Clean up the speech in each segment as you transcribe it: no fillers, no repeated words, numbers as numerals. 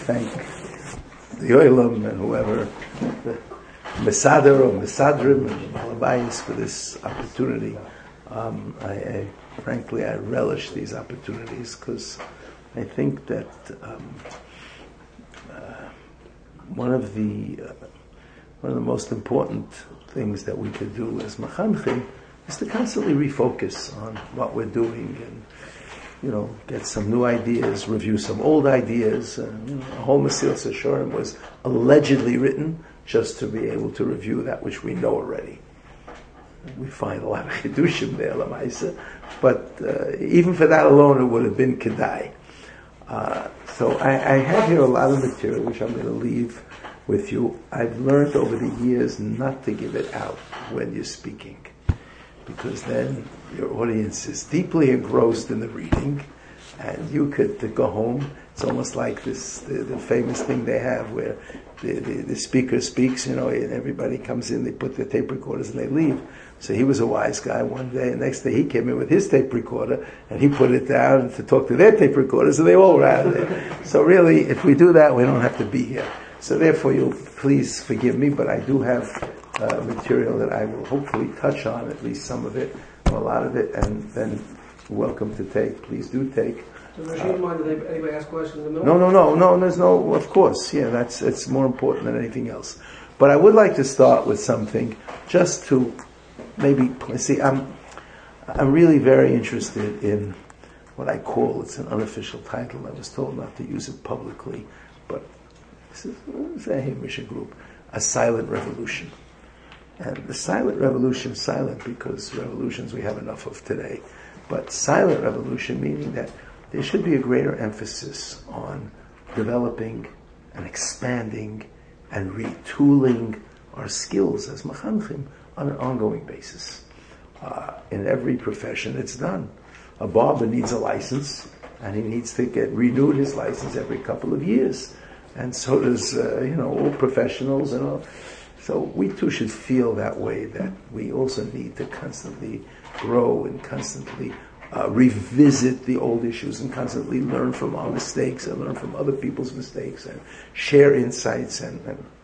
thank the Oilam and whoever, the Mesader or Mesadrim and Malabayis for this opportunity. Frankly, I relish these opportunities because I think that one of the most important things that we could do as Machanchim is to constantly refocus on what we're doing and, get some new ideas, review some old ideas. The whole Mesilas Yesharim was allegedly written just to be able to review that which we know already. We find a lot of chidushim there, Lamaisa, but even for that alone, it would have been kedai. So I have here a lot of material which I'm going to leave with you. I've learned over the years not to give it out when you're speaking, because then your audience is deeply engrossed in the reading, and you could go home. It's almost like this, the famous thing they have where the speaker speaks, and everybody comes in, they put their tape recorders and they leave. So he was a wise guy one day, and next day he came in with his tape recorder, and he put it down to talk to their tape recorders, and they all were out of there. So really, if we do that, we don't have to be here. So therefore, you'll please forgive me, but I do have material that I will hopefully touch on, at least some of it, or a lot of it, and then welcome to take. Please do take. Does Rashid mind if anybody asks questions in the middle? No, there's no, of course, it's more important than anything else. But I would like to start with something, just to maybe, see, I'm really very interested in what I call, it's an unofficial title, I was told not to use it publicly, but this is a Hamish group, a silent revolution. And the silent revolution, silent because revolutions we have enough of today, but silent revolution meaning that there should be a greater emphasis on developing and expanding and retooling our skills as machanchim on an ongoing basis. In every profession it's done. A barber needs a license, and he needs to get renewed his license every couple of years. And so does, all professionals and all. So we too should feel that way, that we also need to constantly grow and constantly revisit the old issues and constantly learn from our mistakes and learn from other people's mistakes and share insights. And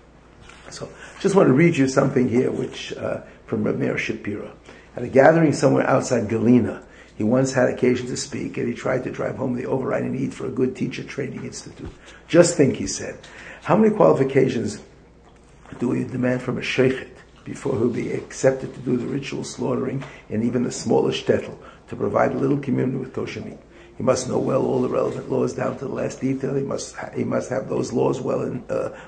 so just want to read you something here which from Reb Meir Shapira. At a gathering somewhere outside Galena, he once had occasion to speak, and he tried to drive home the overriding need for a good teacher training institute. Just think, he said, how many qualifications do we demand from a sheikhet before he'll be accepted to do the ritual slaughtering in even the smallest shtetl, to provide a little community with kosher meat? He must know well all the relevant laws down to the last detail. He must have those laws well in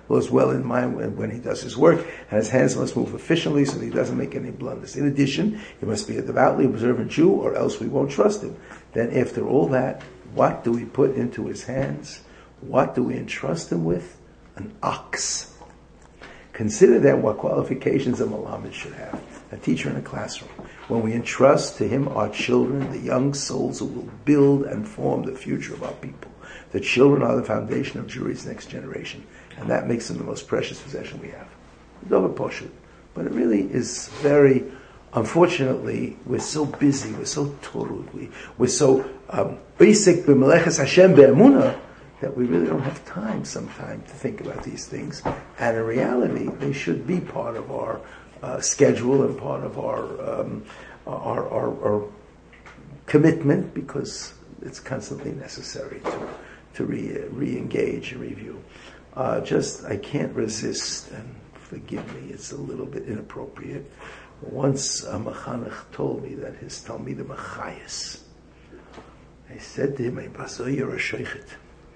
mind when he does his work, and his hands must move efficiently so that he doesn't make any blunders. In addition, he must be a devoutly observant Jew, or else we won't trust him. Then, after all that, what do we put into his hands? What do we entrust him with? An ox. Consider then what qualifications a malamed should have, a teacher in a classroom. When we entrust to him our children, the young souls who will build and form the future of our people. The children are the foundation of Jewry's next generation, and that makes them the most precious possession we have. Dover Poshut. But it really is very, unfortunately, we're so busy, we're so torud, we're so basic b'meleches Hashem be'emunah, that we really don't have time sometimes to think about these things. And in reality, they should be part of our schedule and part of our commitment, because it's constantly necessary to re-engage and review. I can't resist, and forgive me, it's a little bit inappropriate. Once a machanech told me that his talmidim are chayes. I said to him, you're a sheikhet.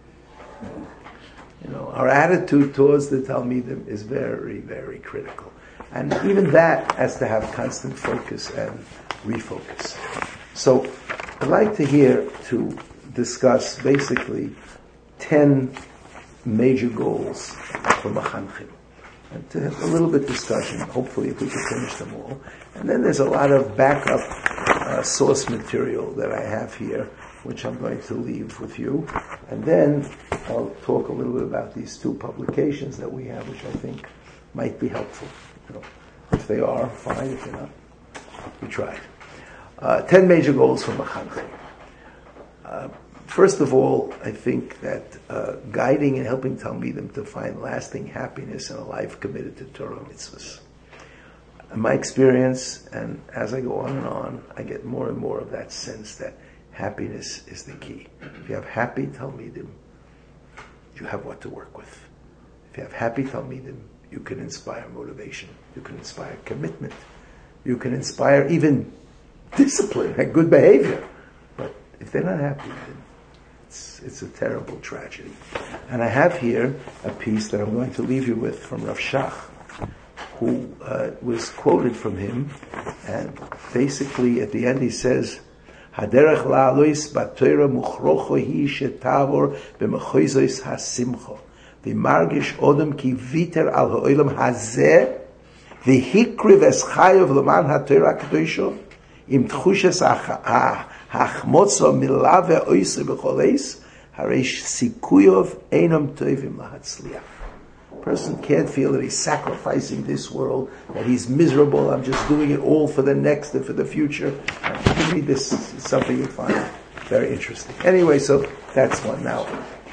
Our attitude towards the talmidim is very, very critical. And even that has to have constant focus and refocus. So I'd like to discuss basically 10 major goals for machanchim. And to have a little bit of discussion, hopefully if we can finish them all. And then there's a lot of backup source material that I have here, which I'm going to leave with you. And then I'll talk a little bit about these two publications that we have, which I think might be helpful. If they are, fine. If they're not, we tried. 10 major goals for machanchim. First of all, I think that guiding and helping Talmidim to find lasting happiness in a life committed to Torah mitzvahs. In my experience, and as I go on, I get more and more of that sense that happiness is the key. If you have happy Talmidim, you have what to work with. If you have happy Talmidim, you can inspire motivation, you can inspire commitment, you can inspire even discipline and good behavior. But if they're not happy, then it's a terrible tragedy. And I have here a piece that I'm going to leave you with from Rav Shach, who was quoted from him, and basically at the end he says, "Haderech la'alois b'Torah muchrocho hi shetavor b'mechoizos hasimcho v'margish odom ki viter al ha'olam hazeh v'hikriv es chayav l'man ha'Torah ha'kedosho im tchushes ha'achmotzo milave oisre b'choleis hareish sikuyov einam tovim lahatzliach." Person can't feel that he's sacrificing this world, that he's miserable, I'm just doing it all for the next and for the future. You can read this, it's something you'll find very interesting. Anyway, so that's one now.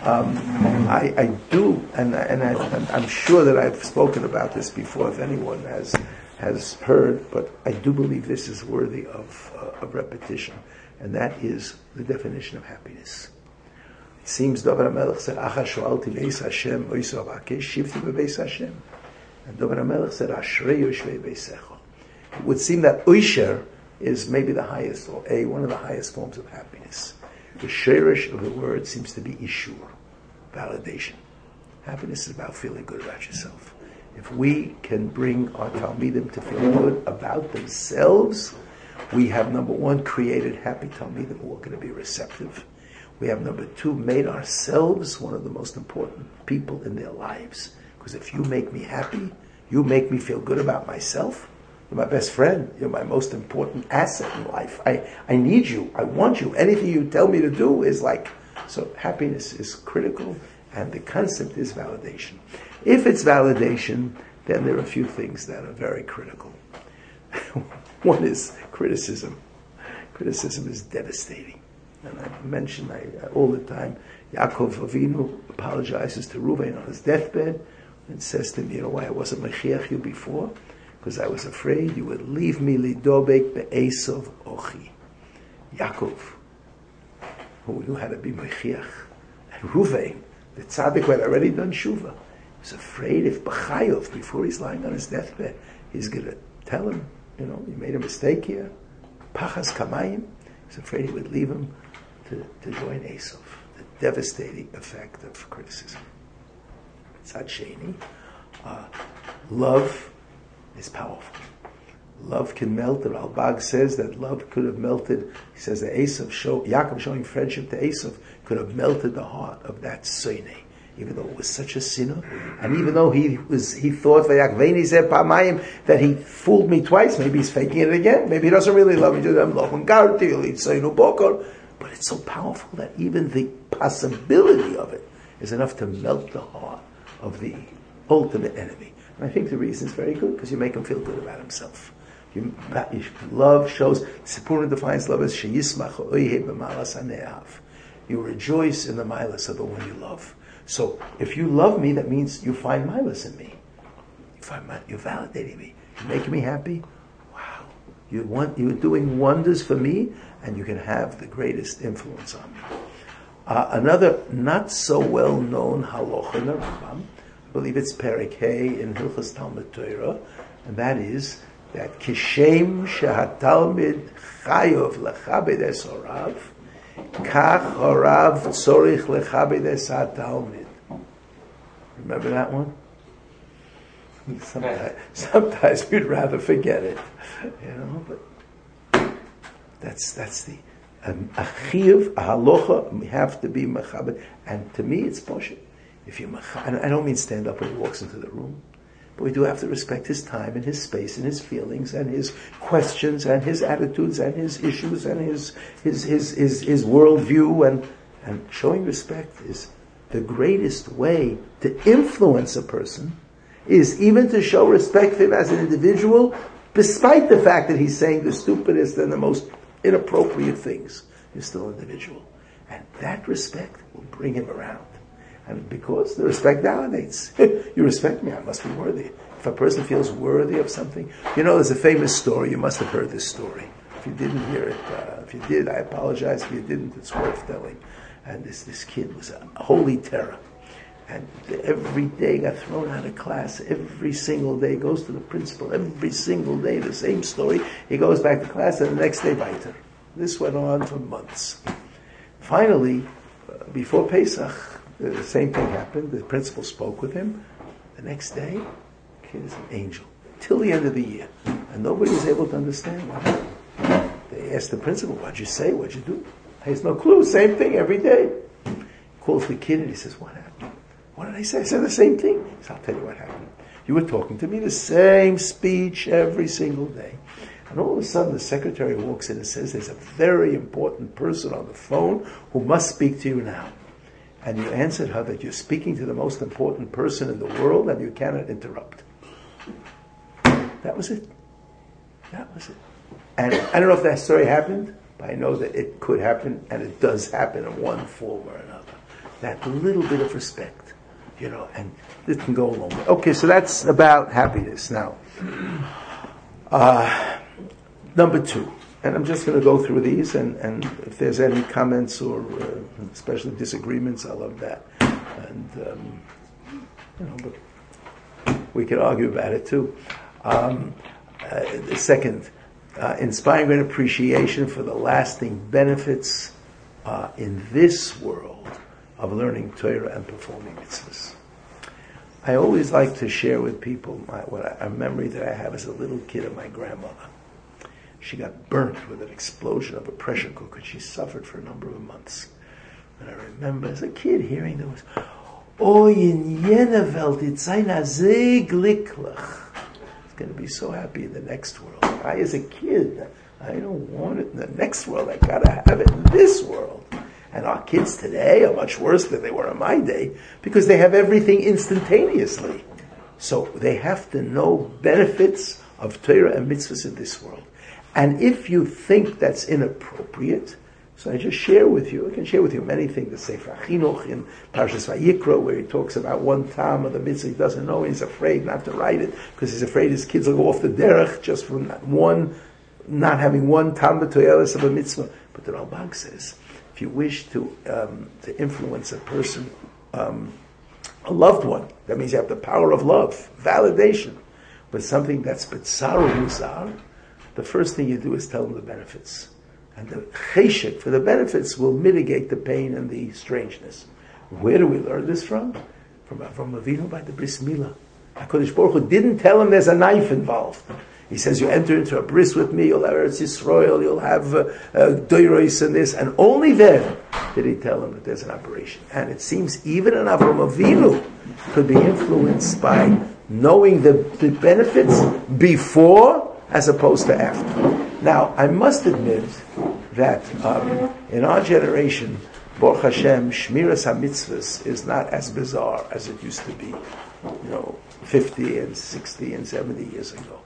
I do, and I'm sure that I've spoken about this before, if anyone has heard, but I do believe this is worthy of repetition, and that is the definition of happiness. It seems David HaMelech said, "Acha shoalti beis Hashem, oiso avakesh shivti bebeis Hashem." And David HaMelech said, "Ashrei yoshvei beisecho." It would seem that Oisher is maybe the highest, or one of the highest forms of happiness. The sheirish of the word seems to be ishur, validation. Happiness is about feeling good about yourself. If we can bring our Talmidim to feel good about themselves, we have, number one, created happy Talmidim who are going to be receptive. We have, number two, made ourselves one of the most important people in their lives. Because if you make me happy, you make me feel good about myself. You're my best friend. You're my most important asset in life. I need you. I want you. Anything you tell me to do is like... So happiness is critical, and the concept is validation. If it's validation, then there are a few things that are very critical. One is criticism. Criticism is devastating. And I mention all the time, Yaakov Avinu apologizes to Reuven on his deathbed and says to him, "You know why I wasn't Mechiach you before? Because I was afraid you would leave me lidobek be'esav ochi." Yaakov, who knew how to be Mechiach, and Reuven, the tzaddik who had already done Shuvah, was afraid if B'chayov, before he's lying on his deathbed, he's going to tell him, you made a mistake here. Pachas kamayim. He's afraid he would leave him to join Esav. The devastating effect of criticism. Tzad sheni, love is powerful. Love can melt. The Ralbag says that love could have melted. He says that Yaakov showing friendship to Esav could have melted the heart of that Soine, even though it was such a sinner, and even though he thought that he fooled me twice. Maybe he's faking it again. Maybe he doesn't really love me. But it's so powerful that even the possibility of it is enough to melt the heart of the ultimate enemy. And I think the reason is very good, because you make him feel good about himself. Love shows, Sipurah defines love as sheyismach oihe b'malas hane'av. You rejoice in the milas of the one you love. So if you love me, that means you find milas in me. You're validating me. You're making me happy. Wow. You're doing wonders for me, and you can have the greatest influence on me. Another not so well known halacha in the Rambam, I believe it's Perek Hey in Hilchos Talmud Torah, and that is that kishem shehatalmid chayov lechabed es horav, kach horav tzorich lechabed es hatalmid. Remember that one? Sometimes we'd rather forget it, but that's the achiv, a halacha. We have to be mechabed, and to me, it's poshut. If you, I don't mean stand up when he walks into the room, but we do have to respect his time and his space and his feelings and his questions and his attitudes and his issues and his worldview, and showing respect is the greatest way to influence a person, is even to show respect for him as an individual, despite the fact that he's saying the stupidest and the most inappropriate things. He's still an individual. And that respect will bring him around. And because the respect validates. You respect me, I must be worthy. If a person feels worthy of something, there's a famous story, you must have heard this story. If you didn't hear it, if you did, I apologize. If you didn't, it's worth telling. And this kid was a holy terror. And every day got thrown out of class. Every single day goes to the principal. Every single day, the same story. He goes back to class, and the next day, weiter. This went on for months. Finally, before Pesach, the same thing happened. The principal spoke with him. The next day, the kid is an angel. Till the end of the year. And nobody was able to understand what happened. They asked the principal, what'd you say? What'd you do? He has no clue. Same thing every day. He calls the kid and he says, what happened? What did I say? I said the same thing. He says, I'll tell you what happened. You were talking to me the same speech every single day. And all of a sudden the secretary walks in and says, there's a very important person on the phone who must speak to you now. And you answered her that you're speaking to the most important person in the world and you cannot interrupt. That was it. That was it. And I don't know if that story happened, but I know that it could happen, and it does happen in one form or another. That little bit of respect, and it can go a long way. Okay, so that's about happiness. Now, number 2, and I'm just going to go through these, and if there's any comments or especially disagreements, I love that. And, but we can argue about it too. The second, inspiring great appreciation for the lasting benefits in this world of learning Torah and performing mitzvahs. I always like to share with people a memory that I have as a little kid of my grandmother. She got burnt with an explosion of a pressure cooker. She suffered for a number of months. And I remember as a kid hearing there was, "Oh, in jene Welt, it's einer sehr glücklich." It's going to be so happy in the next world. I, as a kid, I don't want it in the next world. I got to have it in this world. And our kids today are much worse than they were in my day because they have everything instantaneously. So they have to know benefits of Torah and mitzvahs in this world. And if you think that's inappropriate, so I just share with you, I can share with you many things. The Sefer Chinuch in Parshas Vayikra, where he talks about one tam of the mitzvah he doesn't know, he's afraid not to write it, because he's afraid his kids will go off the derech just from not having one tam b'toyelis of a mitzvah. But the Rambam says, if you wish to influence a person, a loved one, that means you have the power of love, validation, but something that's betzaru musar, the first thing you do is tell them the benefits. And the cheshek for the benefits will mitigate the pain and the strangeness. Where do we learn this from? From Avinu by the Bris Milah. HaKadosh Baruch Hu didn't tell him there's a knife involved. He says, you enter into a bris with me, you'll have Eretz Yisrael, you'll have Doiros and this, and only then did he tell him that there's an operation. And it seems even an Avram Avinu could be influenced by knowing the benefits before as opposed to after. Now, I must admit that in our generation, Baruch Hashem, Shmiras HaMitzvahs is not as bizarre as it used to be, 50 and 60 and 70 years ago.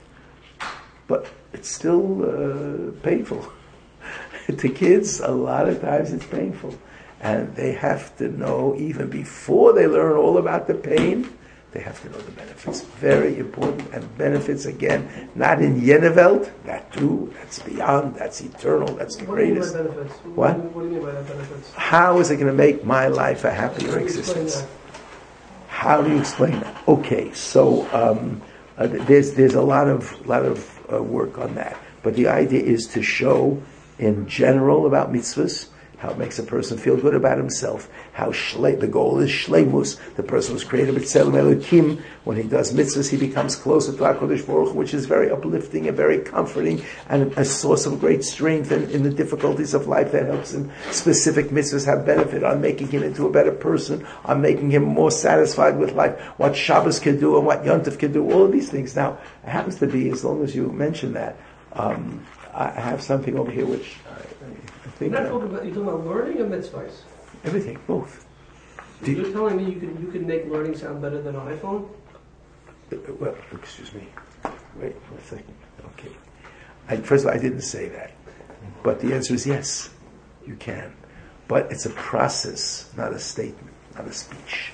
But it's still painful. To kids, a lot of times it's painful. And they have to know, even before they learn all about the pain, they have to know the benefits. Very important. And benefits, again, not in Yenevelt, that too, that's beyond, that's eternal, that's the greatest. What do you mean by that benefits? How is it going to make my life a happier existence? How do you explain that? Okay, so there's a lot of work on that. But the idea is to show in general about mitzvahs, how it makes a person feel good about himself, how the goal is shleimus. The person was created b'tselem Elokim. When he does mitzvahs, he becomes closer to HaKadosh Baruch Hu, which is very uplifting and very comforting and a source of great strength in the difficulties of life that helps him. Specific mitzvahs have benefit on making him into a better person, on making him more satisfied with life, what Shabbos can do and what Yontif can do, all of these things. Now, it happens to be, as long as you mention that, I have something over here which I think... You're talking about learning or mitzvahs? Everything, both. You're telling me you could make learning sound better than an iPhone? Well, excuse me. Wait for a second. Okay. First of all, I didn't say that. But the answer is yes, you can. But it's a process, not a statement, not a speech.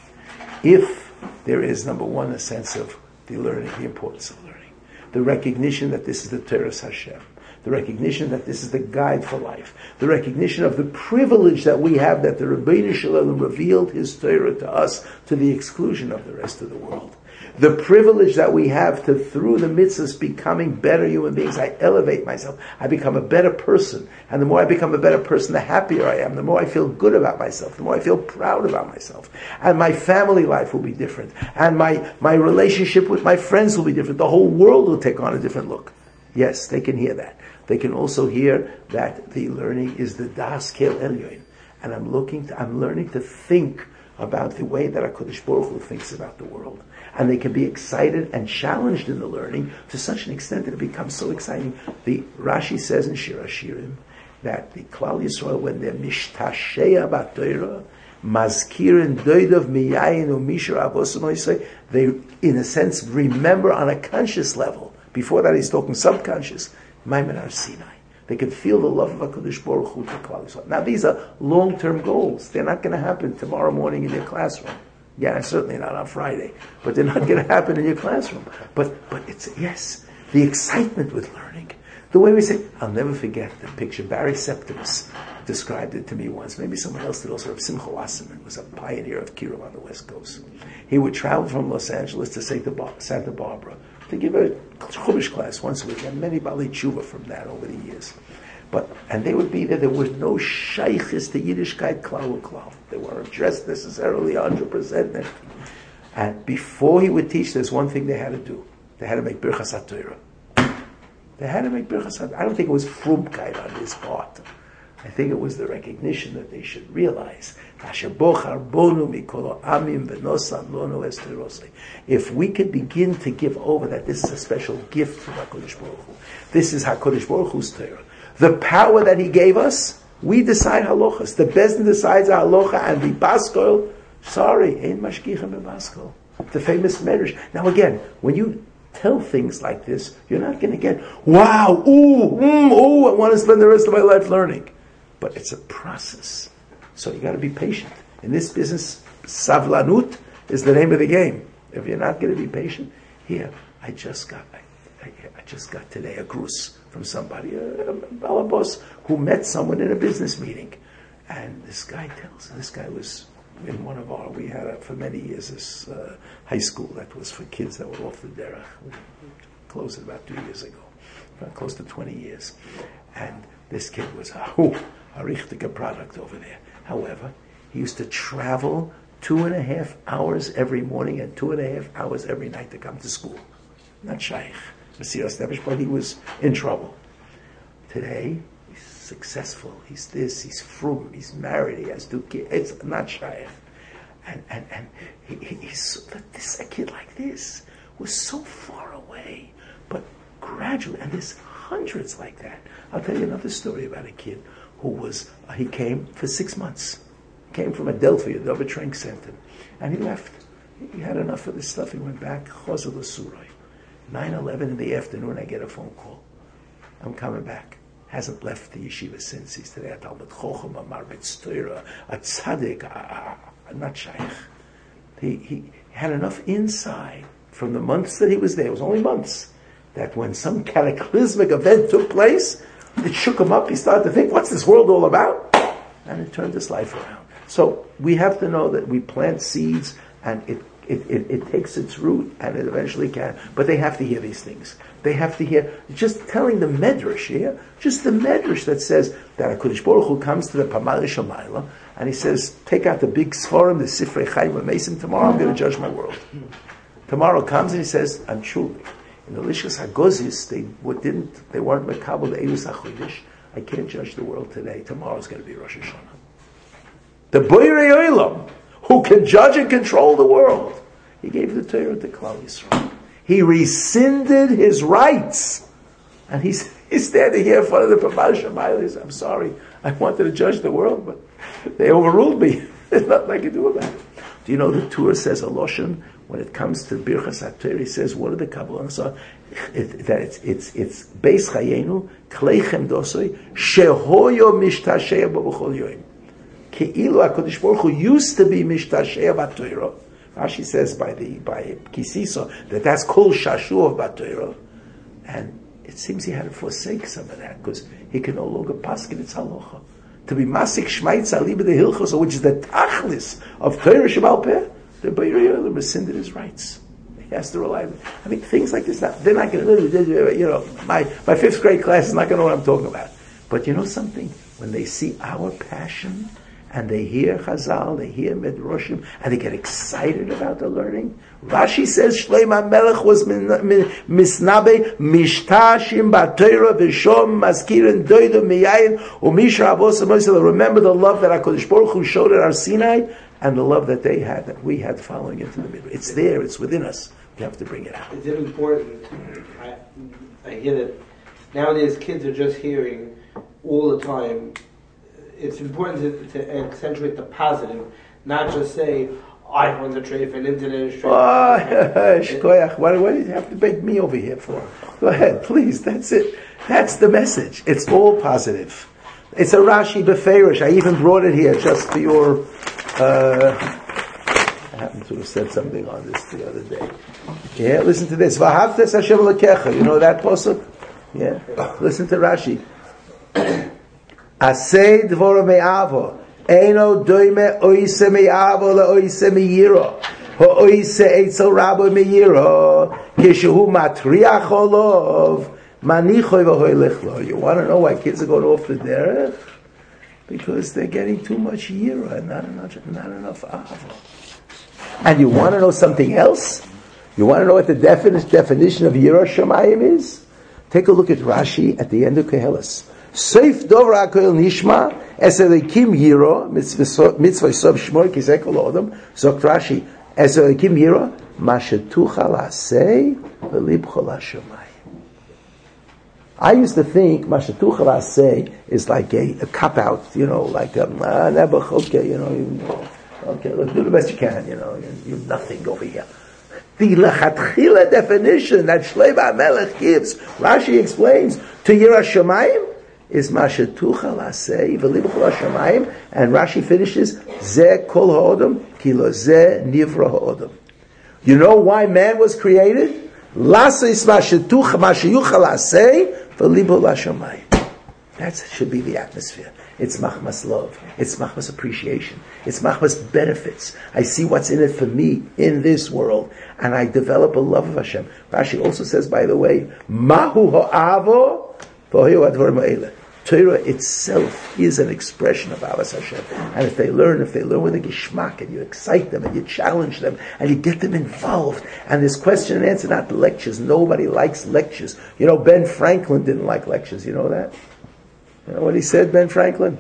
If there is, number one, a sense of the learning, the importance of learning, the recognition that this is the Torah Hashem, the recognition that this is the guide for life, the recognition of the privilege that we have that the Rebbeinu Shalom revealed His Torah to us to the exclusion of the rest of the world. The privilege that we have to, through the mitzvahs, becoming better human beings. I elevate myself. I become a better person. And the more I become a better person, the happier I am. The more I feel good about myself. The more I feel proud about myself. And my family life will be different. And my relationship with my friends will be different. The whole world will take on a different look. Yes, they can hear that. They can also hear that the learning is the Das Kel Elyon. And I'm learning to think about the way that HaKadosh Baruch Hu thinks about the world. And they can be excited and challenged in the learning to such an extent that it becomes so exciting. The Rashi says in Shir HaShirim that the Klal Yisrael, when they're mishtashea b'Torah, mazkirin doidav miyayin u'mishra avosim Yisrael, they, in a sense, remember on a conscious level. Before that, he's talking subconscious. Maimon Har Sinai. They can feel the love of HaKadosh Baruch Hu to Klal Yisrael. Now, these are long-term goals. They're not going to happen tomorrow morning in your classroom. Yeah, certainly not on Friday. But they're not going to happen in your classroom. But it's, yes, the excitement with learning. The way we say, I'll never forget the picture. Barry Septimus described it to me once. Maybe someone else did also. Simcha Wasserman was a pioneer of Kiruv on the West Coast. He would travel from Los Angeles to Santa Barbara to give a Chumash class once a week. And many Bali Tshuva from that over the years. And they would be there. There was no shaykhis to Yiddishkeit klal u'klal. They weren't dressed necessarily 100%. And before he would teach, there's one thing they had to do. They had to make Birchas HaTorah. They had to make Birchas HaTorah. I don't think it was frumkeit on his part. I think it was the recognition that they should realize if we could begin to give over that this is a special gift from HaKadosh Baruch Hu. This is HaKadosh Baruch Hu's Torah. The power that He gave us, we decide halachas. The Bezdin decides a halacha, and the Baskol, sorry, ain't mashkichem bebaskol. The famous medrash. Now again, when you tell things like this, you're not going to get, wow, I want to spend the rest of my life learning. But it's a process. So you got to be patient. In this business, savlanut is the name of the game. If you're not going to be patient, here, I just got today a grus from somebody, a balabos, who met someone in a business meeting. And this guy was in one of we had for many years this high school that was for kids that were off the derech. We closed it about 2 years ago, close to 20 years. And this kid was a richtige product over there. However, he used to travel 2.5 hours every morning and 2.5 hours every night to come to school. Not shaykh. But he was in trouble. Today, he's successful. He's this. He's frum. He's married. He has 2 kids. It's not shaykh. And a kid like this was so far away, but gradually, and there's hundreds like that. I'll tell you another story about a kid who he came for 6 months. He came from Adelphia, the Dover Center, and he left. He had enough of this stuff. He went back. Chazal Surai. 9:11 in the afternoon, I get a phone call. I'm coming back. Hasn't left the yeshiva since. He's today a Talmud Chochem, a Marbitz Torah, a Tzaddik, not shaykh. He had enough inside from the months that he was there. It was only months. That when some cataclysmic event took place, it shook him up. He started to think, what's this world all about? And it turned his life around. So we have to know that we plant seeds and it takes its root and it eventually can. But they have to hear these things. They have to hear, just telling the medrash here, just the medrash that says that HaKadosh Baruch Hu comes to the Pamalish Shamayla and he says, take out the big Sforim, the Sifrei Chaim Mason, tomorrow I'm going to judge my world. Tomorrow comes and he says, I'm truly. In the Lishkas Hagozis, they weren't Mekabel the Eilus HaChodesh. I can't judge the world today. Tomorrow's going to be Rosh Hashanah. The Boirei Olam, who can judge and control the world, he gave the Torah to Klal Yisrael. He rescinded his rights. And he's standing here in front of the Pamar Shamayla. He says, I'm sorry, I wanted to judge the world, but they overruled me. There's nothing I can do about it. Do you know the Torah says a Loshen? When it comes to Birchas HaTorah, he says, what are the Kabbalah? So it's Beis Chayenu, Kleichem Dosoi, Shehoyo Mishtashea B'B'chol Yoim. Ke'ilu HaKadosh Baruch Hu used to be mishtasheh b'Torah. Rashi says by Kisiso that's called shashu of b'Torah, and it seems he had to forsake some of that because he can no longer paskin its halacha. To be masik shmaitz aliba the hilchos, which is the tachlis of Torah Shebal Peh, the Beirut rescinded his rights. He has to rely on. I mean, things like this. They're not going to. My fifth grade class is not going to know what I'm talking about. But you know something? When they see our passion and they hear Chazal, they hear Midrashim, and they get excited about the learning. Rashi says Shlomo Melech was misnabe mishtashim b'Torah v'shom maskirin doidu miyayin u'mishra avos amoisel. Remember the love that HaKadosh Baruch Hu showed at our Sinai, and the love that they had, that we had following into the middle. It's there, it's within us. We have to bring it out. It's important. I hear that nowadays kids are just hearing all the time. It's important to accentuate the positive, not just say, iPhone's a treif and internet is treif. What do you have to beg me over here for? Go ahead, please. That's it. That's the message. It's all positive. It's a Rashi Beferish. I even brought it here just for your... I happened to have said something on this the other day. Yeah, listen to this. V'ahavtes Hashem Elokecha. You know that pasuk? Yeah. Listen to Rashi. Asay dvora me'avo. Eino doime oise me'avo le'oise me'yiro. Ho'oise eitzel rabo me'yiro. Kishehu matriach olov. Manichoy v'hoylech lo. You want to know why kids are going off the derech? Because they're getting too much yira and not enough ava. And you want to know something else? You want to know what the definition of yira shamayim is? Take a look at Rashi at the end of Koheles. Seif dovra koel nishma eselikim yira mitzvah sov shmor kisei kol odom. Zok Rashi eselikim yira mashetucha lasei v'libcho lashamayim. I used to think Mashetucha Lasei is like a cop-out, like okay, okay, let's do the best you can, you're nothing over here. The Lechatchila definition that Shlomo Melech gives, Rashi explains, to Yira Shamayim is Mashetucha Lasei v'libcho Lashamayim, and Rashi finishes, Zeh kol ha'odom, ki lo zeh nivra ha'odom. You know why man was created? Lasei Mashetucha Masheyucha Lasei that should be the atmosphere. It's machmas love. It's machmas appreciation. It's machmas benefits. I see what's in it for me in this world, and I develop a love of Hashem. Rashi also says, by the way, mahu ha'avo v'hoyu advar ma'ele. Torah itself is an expression of Avas Hashem. And if they learn with a gishmak, and you excite them, and you challenge them, and you get them involved, and this question and answer, not lectures. Nobody likes lectures. Ben Franklin didn't like lectures. You know that? You know what he said, Ben Franklin?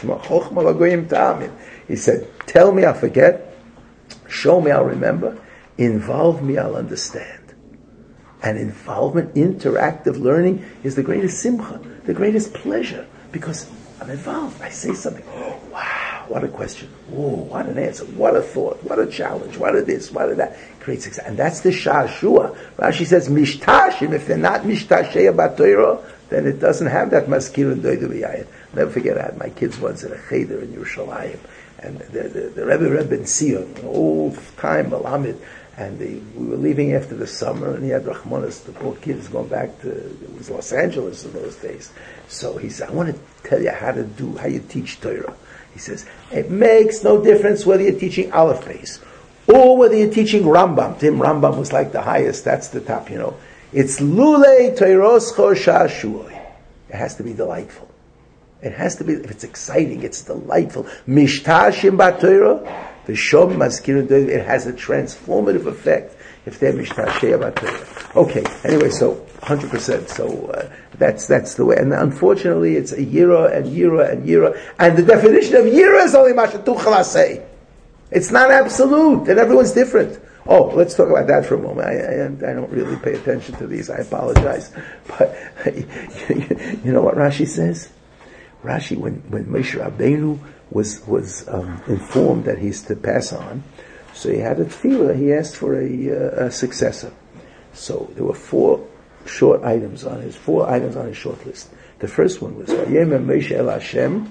He said, tell me I'll forget, show me I'll remember, involve me I'll understand. And involvement, interactive learning is the greatest simcha, the greatest pleasure, because I'm involved. I say something. Oh, wow, what a question. Oh, what an answer. What a thought. What a challenge. What a this, what a that. Creates success. And that's the sha'ashua. Rashi says, mishtashim, if they're not mishtasheh b'Torah, then it doesn't have that maskir and doidu b'yayin. Never forget, I had my kids once in a cheder in Yerushalayim, and the Rebbe Ben Sion, an old time Malamed, and we were leaving after the summer, and he had Rachmanis, the poor kids going back to, it was Los Angeles in those days. So he said, I want to tell you how you teach Torah. He says, it makes no difference whether you're teaching Aleph Beis, or whether you're teaching Rambam. Tim Rambam was like the highest, that's the top, It's Lulei Toiroscho Sha'ashuoi. It has to be delightful. It has to be, if it's exciting, it's delightful. Mishtashim b'Torah, V'shom maskirin doidu, it has a transformative effect if they're mishtasheh b'Torah. Okay, anyway, so 100%. So that's the way. And unfortunately, it's a yira and yira and yira. And the definition of yira is only mashetucha lasei. It's not absolute, and everyone's different. Oh, let's talk about that for a moment. I don't really pay attention to these. I apologize. But you know what Rashi says? Rashi, when Moshe Rabbeinu was informed that he's to pass on, so he had a tefillah. He asked for a successor. So there were four items on his short list. The first one was Vayem Moshe el Hashem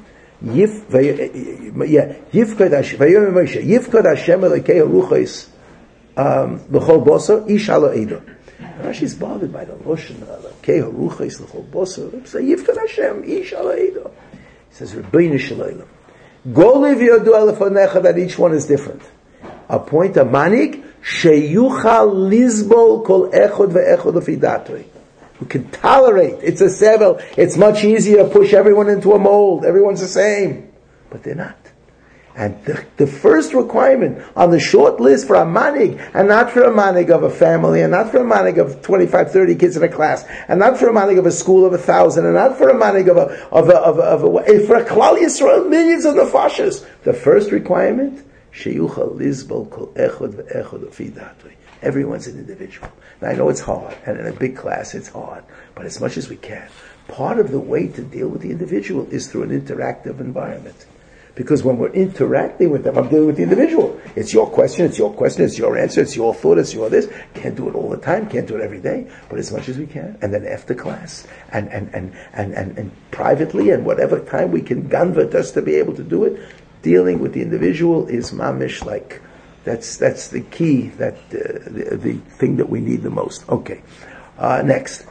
Yifkod Hashem Elokei Haruchos L'chol Basar Ish Ala Eido. Rashi's bothered by the Loshen Elokei Haruchos L'chol Basar. Say Yifkod Hashem Ish Ala Eido. He says Rebbeinu Shalom. Go live yodu alefonecha, that each one is different. Appoint a manig sheyuchal lizbol kol echod ve'echod lefidatoi, who can tolerate. It's a sevel. It's much easier to push everyone into a mold. Everyone's the same, but they're not. And the first requirement on the short list for a manig, and not for a manig of a family, and not for a manig of 25, 30 kids in a class, and not for a manig of a school of 1,000, and not for a manig for a Klal Yisrael, millions of nefashos. The first requirement, sheyuchal lizbol kol echod ve'echod lefidatoi. Everyone's an individual. Now I know it's hard, and in a big class it's hard, but as much as we can. Part of the way to deal with the individual is through an interactive environment. Because when we're interacting with them, I'm dealing with the individual. It's your question, it's your answer, it's your thought, it's your this. Can't do it all the time, can't do it every day, but as much as we can. And then after class, and privately, and whatever time we can ganva us to be able to do it, dealing with the individual is mamish, like, that's the key, that the thing that we need the most. Okay. Next.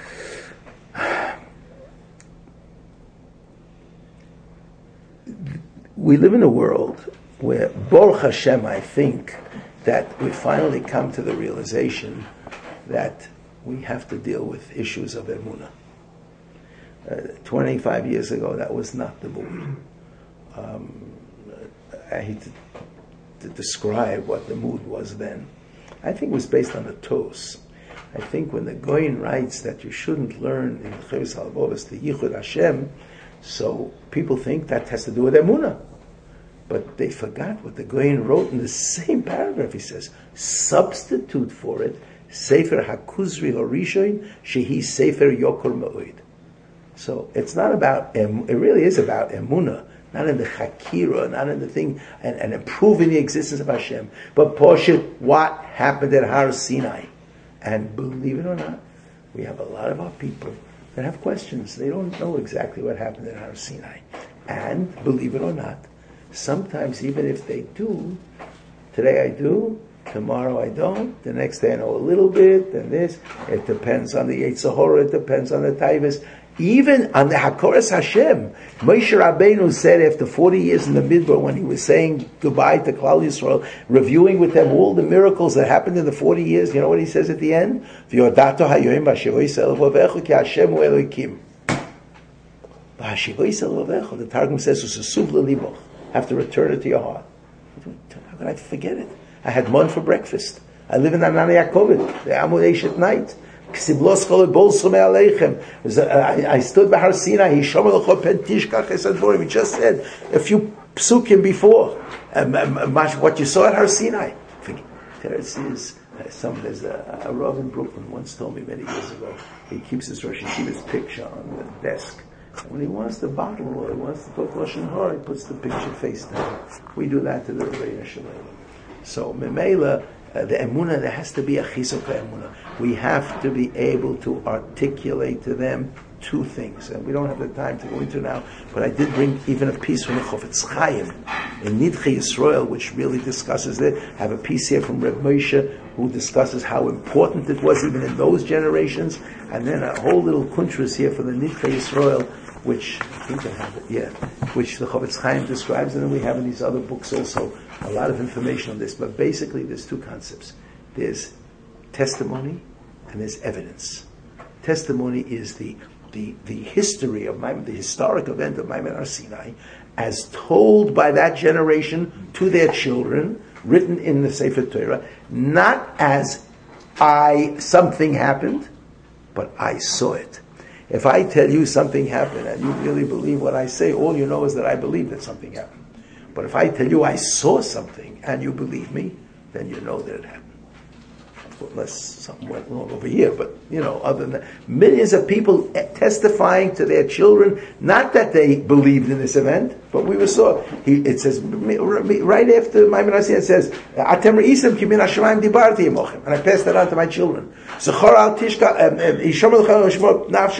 We live in a world where, Baruch Hashem, I think that we finally come to the realization that we have to deal with issues of emunah. 25 years ago, that was not the mood. I hate to describe what the mood was then. I think it was based on the Tos. I think when the Goyin writes that you shouldn't learn in the Chovos HaLevavos the Yichud Hashem, so people think that has to do with emunah. But they forgot what the Goyin wrote in the same paragraph. He says, substitute for it, Sefer HaKuzri HaRishon, Shehi Sefer Yokor Ma'od. So it's not about, it really is about emunah, not in the Chakira, not in the thing, and improving the existence of Hashem. But Poshet, what happened at Har Sinai? And believe it or not, we have a lot of our people that have questions. They don't know exactly what happened at Har Sinai. And believe it or not, sometimes even if they do, today I do, tomorrow I don't, the next day I know a little bit, then this, it depends on the Yetzer Hara, it depends on the Taivas. Even on the Hakoras Hashem, Moshe Rabbeinu said after 40 years in the Midbar, when he was saying goodbye to Klal Yisrael, reviewing with them all the miracles that happened in the 40 years, you know what he says at the end? V'yodato hayoim b'ashivoyis elevavecho ki Hashem hu Elokim. B'ashivoyis elevavecho, the Targum says, u'sesuv l'liboch, have to return it to your heart. How could I forget it? I had mun for breakfast. I live in Anani Yakovit, the Amud Eish at night. I stood by Har Sinai. He just said a few psukim before what you saw at Har Sinai. There's a Rav in Brooklyn once told me many years ago. He keeps his Rosh Yeshiva's picture on the desk. And when he wants to bottle or he wants to talk Lashon Hara, he puts the picture face down. We do that to the Rebbeinu Shalom. So Memela, the emunah, there has to be a chizuk emunah. We have to be able to articulate to them two things, and we don't have the time to go into now, but I did bring even a piece from the Chofetz Chaim in Nidchei Yisrael, which really discusses it. I have a piece here from Reb Moshe, who discusses how important it was even in those generations, and then a whole little kuntras here for the Nidchei Yisrael, which I think I have it, which the Chofetz Chaim describes, and then we have in these other books also a lot of information on this. But basically, there's two concepts. There's testimony and there's evidence. Testimony is the history of Maimon, the historic event of Maimon Har Sinai, as told by that generation to their children, written in the Sefer Torah, not as something happened, but I saw it. If I tell you something happened and you really believe what I say, all you know is that I believe that something happened. But if I tell you I saw something and you believe me, then you know that it happened. Unless something went wrong over here, but other than that, millions of people testifying to their children, not that they believed in this event, but we saw. It says right after Maimon Har Sinai, it says, "Atem re'isem ki min hashamayim dibarti imochem," and I passed that on to my children. Zechor al tishka, yishomer l'chem nafsho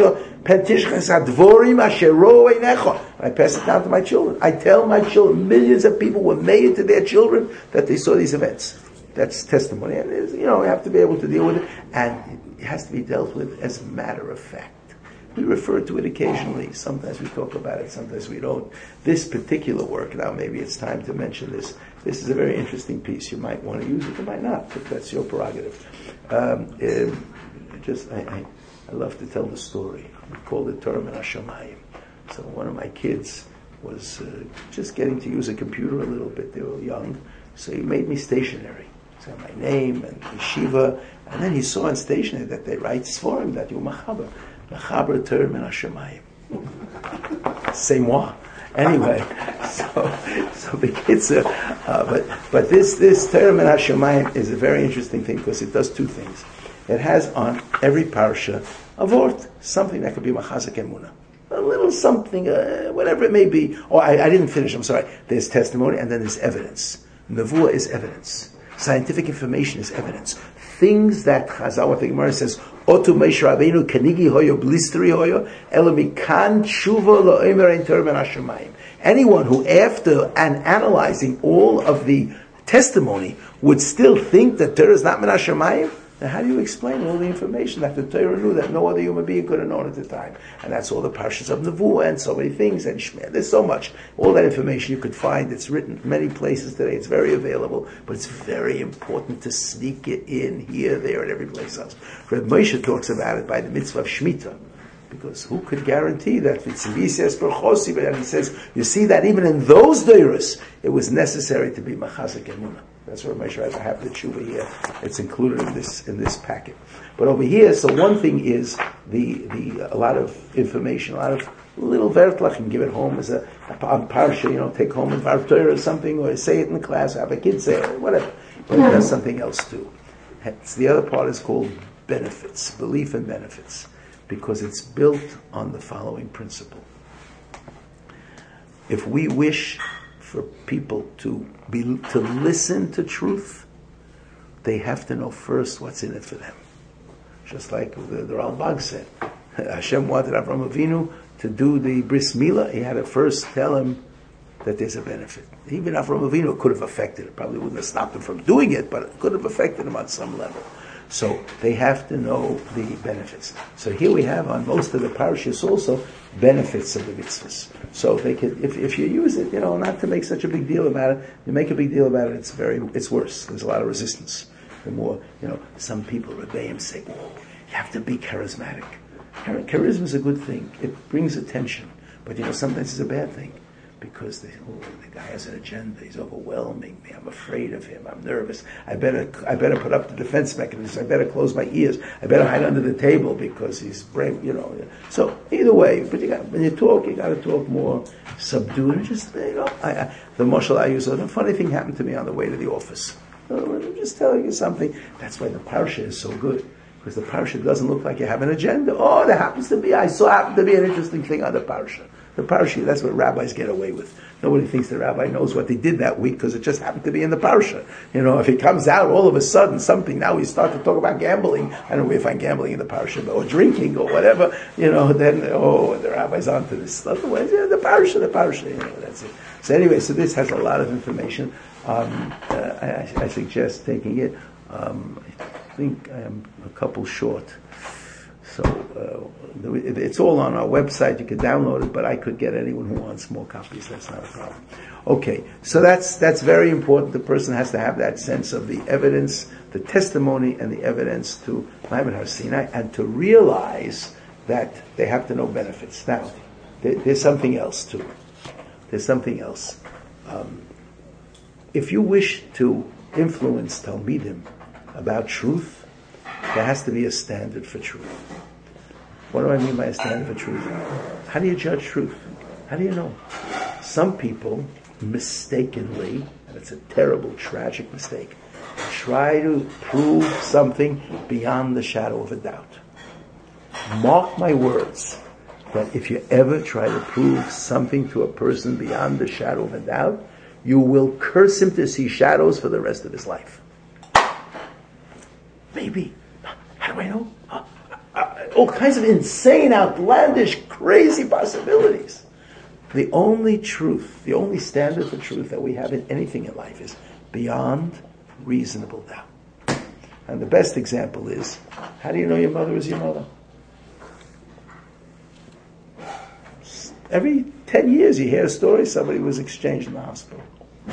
I pass it down to my children. I tell my children, millions of people were made to their children that they saw these events. That's testimony. And you have to be able to deal with it. And it has to be dealt with as a matter of fact. We refer to it occasionally. Sometimes we talk about it, sometimes we don't. This particular work, now maybe it's time to mention this. This is a very interesting piece. You might want to use it, you might not, but that's your prerogative. I love to tell the story. We call it Torah Min HaShamayim. So one of my kids was just getting to use a computer a little bit. They were young. So he made me stationary. So my name and yeshiva. And then he saw in stationary that they write for him that you're Machaber. Machaber Torah Min HaShamayim. C'est moi. Anyway, so the kids are, but this Torah Min HaShamayim is a very interesting thing because it does two things. It has on every parsha a vort, something that could be machazek emunah. A little something, whatever it may be. I didn't finish, I'm sorry. There's testimony and then there's evidence. Nevuah is evidence. Scientific information is evidence. Things that Chazal, what the Gemara says, Otu Moshe Rabbeinu kanigi hoyo blisteri hoyo, elamikan tshuva lo'emer ein Torah Min HaShamayim. Anyone who, after analyzing all of the testimony, would still think that Torah is not Min HaShamayim, then how do you explain all the information that the Torah knew that no other human being could have known at the time? And that's all the parshas of Nevuah and so many things and Shmer. There's so much. All that information you could find. It's written many places today. It's very available, but it's very important to sneak it in here, there, and every place else. Reb Moshe talks about it by the mitzvah of Shemitah. Because who could guarantee that? And he says, you see that even in those deiros, it was necessary to be machazek emunah. That's where Moshe I have the tshuva here. It's included in this packet. But over here, so one thing is a lot of information, a lot of little vertlach, and give it home as a parsha, take home in Var Torah or something, or say it in class, have a kid say it, whatever. But it does something else too. The other part is called benefits, belief in benefits, because it's built on the following principle. If we wish for people to listen to truth, they have to know first what's in it for them. Just like the Ralbag said, Hashem wanted Avraham Avinu to do the bris milah. He had to first tell him that there's a benefit. Even Avraham Avinu could have affected it. Probably wouldn't have stopped him from doing it, but it could have affected him on some level. So they have to know the benefits. So here we have on most of the parashas also benefits of the mitzvahs. So they can, if you use it, not to make such a big deal about it. You make a big deal about it, it's worse. There's a lot of resistance. The more, some people, Rebbeim say, you have to be charismatic. Charisma is a good thing. It brings attention. But sometimes it's a bad thing. Because the guy has an agenda. He's overwhelming me. I'm afraid of him. I'm nervous. I better put up the defense mechanisms. I better close my ears. I better hide under the table because he's brave. So either way, but when you talk, you got to talk more subdued. And just the mashal I use. The funny thing happened to me on the way to the office. I'm just telling you something. That's why the parsha is so good. Because the parsha doesn't look like you have an agenda. There happens to be an interesting thing on the parsha. The parsha, that's what rabbis get away with. Nobody thinks the rabbi knows what they did that week because it just happened to be in the parsha. If it comes out all of a sudden, something, now we start to talk about gambling. I don't know if we find gambling in the parsha, or drinking, or whatever, then, the rabbi's onto this. Otherwise, the parsha, that's it. So anyway, so this has a lot of information. I suggest taking it. I think I am a couple short. So it's all on our website. You can download it, but I could get anyone who wants more copies. That's not a problem. Okay, so that's very important. The person has to have that sense of the evidence, the testimony, and the evidence to Ma'amad Har Sinai, and to realize that they have to know benefits. Now, there's something else too. There's something else. If you wish to influence Talmidim about truth, there has to be a standard for truth. What do I mean by a standard for truth? How do you judge truth? How do you know? Some people mistakenly, and it's a terrible, tragic mistake, try to prove something beyond the shadow of a doubt. Mark my words, that if you ever try to prove something to a person beyond the shadow of a doubt, you will curse him to see shadows for the rest of his life. Maybe. How do I know? all kinds of insane, outlandish, crazy possibilities. The only truth, the only standard for truth that we have in anything in life is beyond reasonable doubt. And the best example is, how do you know your mother is your mother? Every 10 years you hear a story, somebody was exchanged in the hospital.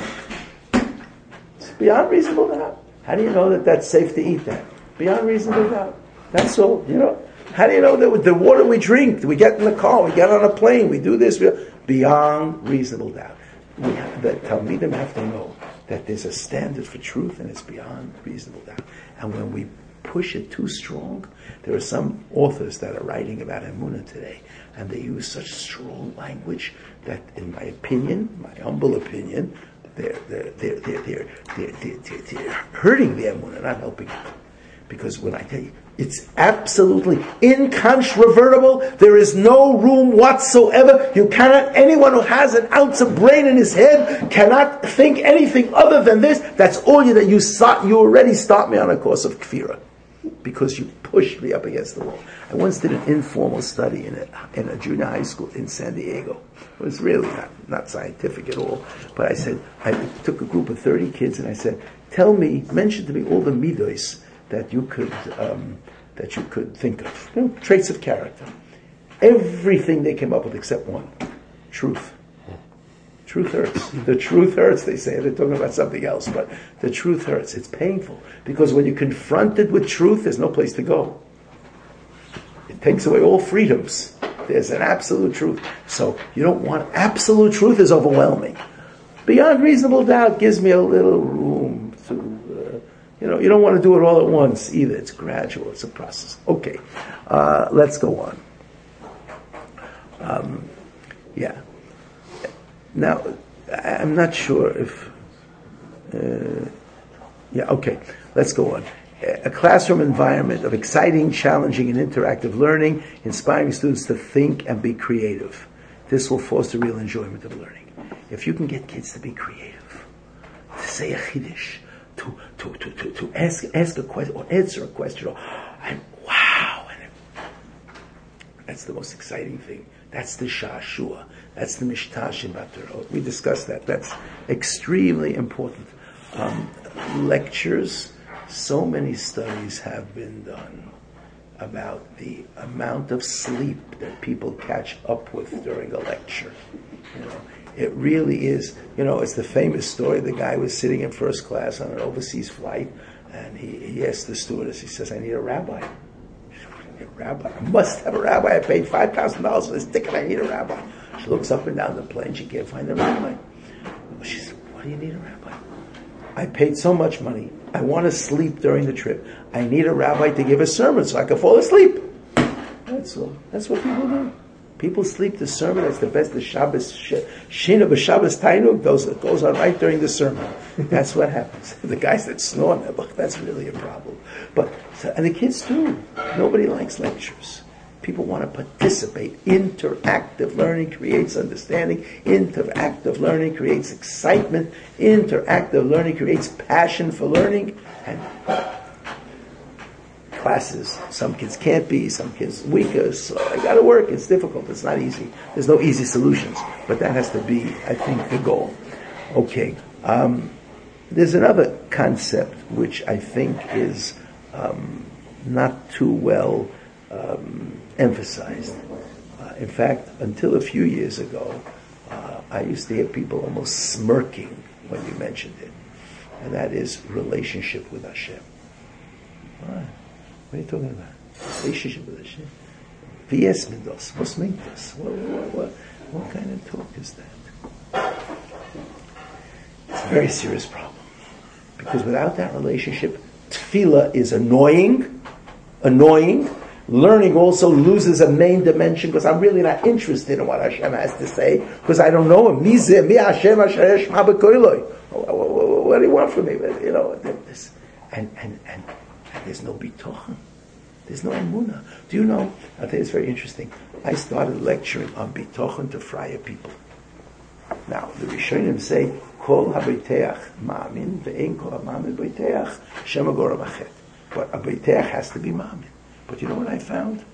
It's beyond reasonable doubt. How do you know that that's safe to eat that? Beyond reasonable doubt. That's all, How do you know that with the water we drink, we get in the car, we get on a plane, we do this, beyond reasonable doubt. The Talmidim have to know that there's a standard for truth and it's beyond reasonable doubt. And when we push it too strong, there are some authors that are writing about Emunah today, and they use such strong language that, in my opinion, my humble opinion, they're hurting the Emunah, not helping it. Because when I tell you, it's absolutely incontrovertible. There is no room whatsoever. Anyone who has an ounce of brain in his head cannot think anything other than this. That's all you already start me on a course of kfirah. Because you pushed me up against the wall. I once did an informal study in a junior high school in San Diego. It was really not scientific at all. But I took a group of 30 kids and I said, mention to me all the midos that you could think of, traits of character. Everything they came up with except one: truth. Truth hurts. The truth hurts, they say. They're talking about something else, but the truth hurts. It's painful because when you're confronted with truth, there's no place to go. It takes away all freedoms. There's an absolute truth. So you don't want absolute truth is overwhelming. Beyond reasonable doubt gives me a little room to. You don't want to do it all at once either. It's gradual. It's a process. Okay, let's go on. Now, I'm not sure if... let's go on. A classroom environment of exciting, challenging, and interactive learning, inspiring students to think and be creative. This will foster real enjoyment of learning. If you can get kids to be creative, to say a chiddush, to ask a question or answer a question, and wow, that's the most exciting thing. That's the sha'ashua. That's the mishtashim b'Torah. We discussed that. That's extremely important. Lectures. So many studies have been done about the amount of sleep that people catch up with during a lecture. It really is, it's the famous story. The guy was sitting in first class on an overseas flight, and he asked the stewardess, he says, I need a rabbi. She said, a rabbi? I must have a rabbi. I paid $5,000 for this ticket. I need a rabbi. She looks up and down the plane. She can't find a rabbi. She said, why do you need a rabbi? I paid so much money. I want to sleep during the trip. I need a rabbi to give a sermon so I can fall asleep. That's all. That's what people do. People sleep the sermon. That's the best. The Shabbos, Shina b'Shabbos Tainug, goes on right during the sermon. That's what happens. The guys that snore, that's really a problem. And the kids too. Nobody likes lectures. People want to participate. Interactive learning creates understanding. Interactive learning creates excitement. Interactive learning creates passion for learning. And classes, some kids can't be, some kids weaker, so I got to work. It's difficult. It's not easy. There's no easy solutions. But that has to be, I think, the goal. Okay. There's another concept which I think is not too well emphasized. In fact, until a few years ago, I used to hear people almost smirking when you mentioned it. And that is relationship with Hashem. What are you talking about? Relationship with Hashem. V'es midos. What's midos? What kind of talk is that? It's a very serious problem. Because without that relationship, tefillah is annoying. Learning also loses a main dimension because I'm really not interested in what Hashem has to say because I don't know Him. What do you want from me? And there's no bitochen. There's no emunah. Do you know? I think it's very interesting. I started lecturing on bitochen to friar people. Now, the Rishonim say, Kol habeiteach ma'amin ve'en kol ha'ma'amin beiteach shem agora machet. But a beiteach has to be ma'amin. But you know what I found?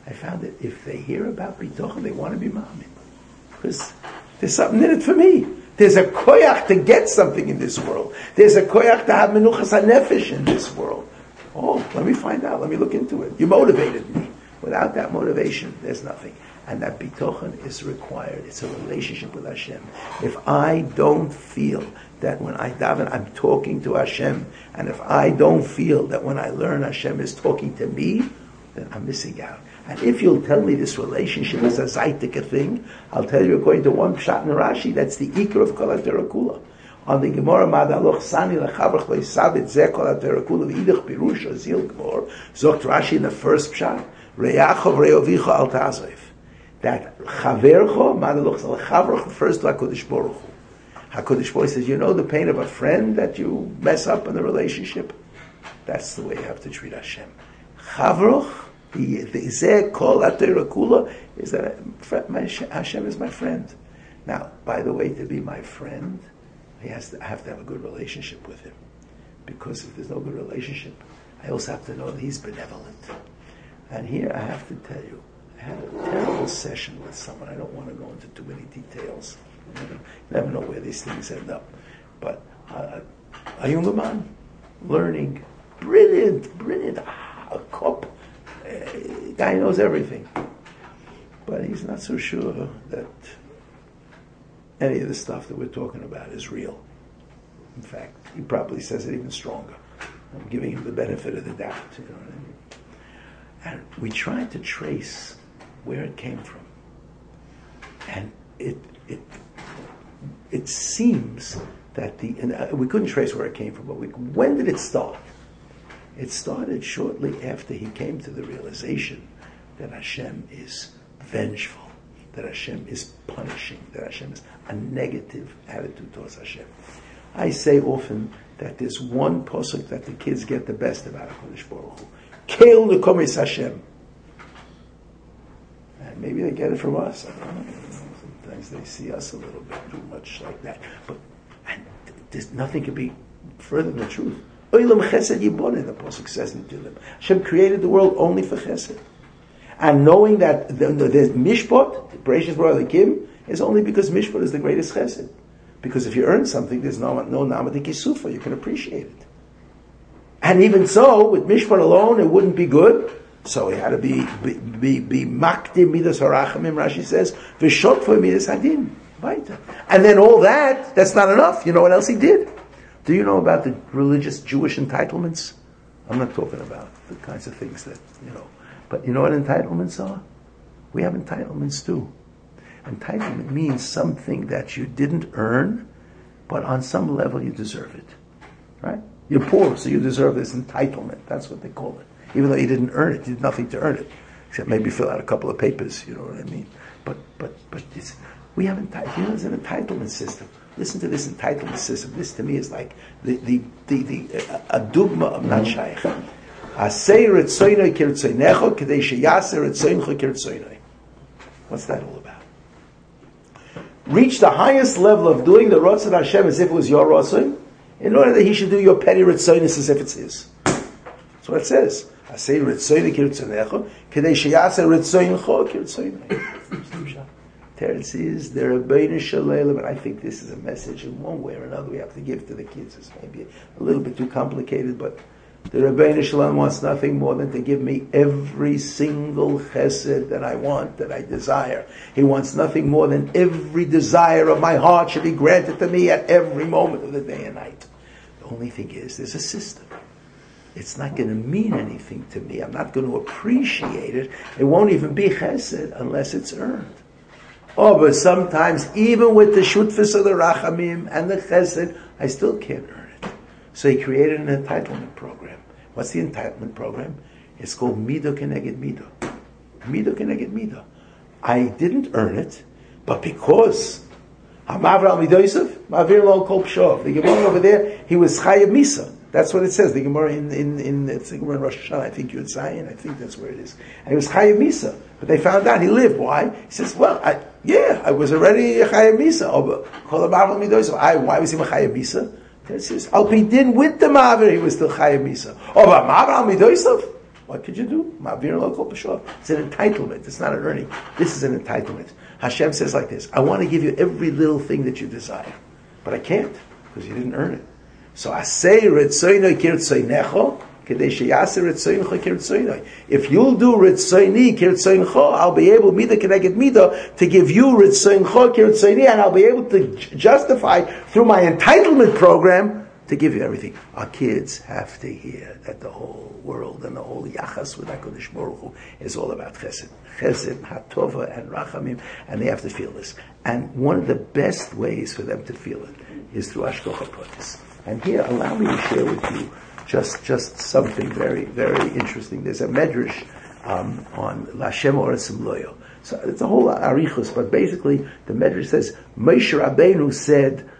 I found that if they hear about bitochen, they want to be ma'amin. Because there's something in it for me. There's a koyach to get something in this world. There's a koyach to have menuchas hanefesh in this world. Oh, let me find out. Let me look into it. You motivated me. Without that motivation, there's nothing. And that bitochen is required. It's a relationship with Hashem. If I don't feel that when I daven, I'm talking to Hashem, and if I don't feel that when I learn Hashem is talking to me, then I'm missing out. And if you'll tell me this relationship is a zaitika thing, I'll tell you according to one pshat in Rashi, that's the ikar of kol ha-terakula. On the Gemara, Madaloch Sani Lechavrach Leisabit Zeh Kol HaTerakula V'idach Pirusha Zil Gemor, Zokt Rashi in the first pshat, Re'achov Re'ovicha Al Tazoif. That Chavercho, Madaloch Lechavrach refers to HaKadosh Baruch Hu. HaKadosh Baruch Hu says, you know the pain of a friend that you mess up in the relationship? That's the way you have to treat Hashem. Chavrach, the Zeh Kol HaTerakula, is that Hashem is my friend. Now, by the way, to be my friend, I have to have a good relationship with him. Because if there's no good relationship, I also have to know that he's benevolent. And here I have to tell you, I had a terrible session with someone. I don't want to go into too many details. You never know where these things end up. But a younger man, learning, brilliant, a cop, guy knows everything. But he's not so sure that any of the stuff that we're talking about is real. In fact, he probably says it even stronger. I'm giving him the benefit of the doubt. You know what I mean? And we tried to trace where it came from. And it seems that we couldn't trace where it came from, but when did it start? It started shortly after he came to the realization that Hashem is vengeful, that Hashem is punishing, that Hashem is a negative attitude towards Hashem. I say often that there's one pasuk that the kids get the best about HaKadosh Baruch Hu. Keil nekomis Hashem. And maybe they get it from us. I don't know. Sometimes they see us a little bit too much like that. But there's nothing can be further than the truth. Olam chesed yiboneh, the pasuk says in Tehillim. Hashem created the world only for chesed. And knowing that the mishpat, the Bereshis bara Elokim, is only because mishpat is the greatest chesed. Because if you earn something, there's no namadik yisufa, you can appreciate it. And even so, with mishpat alone, it wouldn't be good. So it had to be makdim midas harachamim, Rashi says, v'shotfo midas hadin. And then all that's not enough. You know what else he did? Do you know about the religious Jewish entitlements? I'm not talking about the kinds of things that, But you know what entitlements are? We have entitlements too. Entitlement means something that you didn't earn, but on some level you deserve it. Right? You're poor, so you deserve this entitlement. That's what they call it. Even though you didn't earn it, you did nothing to earn it. Except maybe fill out a couple of papers, you know what I mean? But we have there's an entitlement system. Listen to this entitlement system. This to me is like a dugma of not shaykh. What's that all about? Reach the highest level of doing the Ratzon Hashem as if it was your Ratzon, in order that he should do your petty Ritzonis as if it's his. That's what it says. Teretz is the Rebbeinu Shalom, and I think this is a message in one way or another we have to give to the kids. It's maybe a little bit too complicated, but the Rebbeinu Shalom wants nothing more than to give me every single chesed that I want, that I desire. He wants nothing more than every desire of my heart should be granted to me at every moment of the day and night. The only thing is, there's a system. It's not going to mean anything to me. I'm not going to appreciate it. It won't even be chesed unless it's earned. Oh, but sometimes, even with the shutfis of the rachamim and the chesed, I still can't earn it. So he created an entitlement program. What's the entitlement program? It's called Mido Keneged Mido. Mido Keneged Mido. I didn't earn it, but because Hamavra al Mido Yosef, Mavir lo kol pshov. The Gemara over there, he was Chayav Misa. That's what it says. The Gemara it's the Gemara in Rosh Hashanah, I think Yud Zayin, I think that's where it is. And he was Chayav Misa. But they found out he lived. Why? He says, well, I was already Chayav Misa. Why was he Chayav Misa? It says, Al Pidin with the Ma'avir, he was still Chayav Misa. Oh, but Ma'avir al Mido Yosef? What could you do? Ma'avir lo kol b'shua. It's an entitlement. It's not an earning. This is an entitlement. Hashem says like this, I want to give you every little thing that you desire. But I can't, because you didn't earn it. So asay ritzoynoi kirtzoynecho, kedei sheyaseh ritzoyncho kirtzoynoi. If you'll do ritzoyni kirtzoyncho, I'll be able, mida keneged mida, to give you ritzoyncho kirtzoyni, and I'll be able to justify through my entitlement program to give you everything. Our kids have to hear that the whole world and the whole yachas with HaKadosh Baruch Hu is all about chesed. Chesed, hatova, and rachamim, and they have to feel this. And one of the best ways for them to feel it is through Hashgacha Pratis. And here, allow me to share with you just something very, very interesting. There's a medrash on Lashem Oretzim Loyo. So it's a whole arichus, but basically the medrash says, Moshe Rabbeinu said,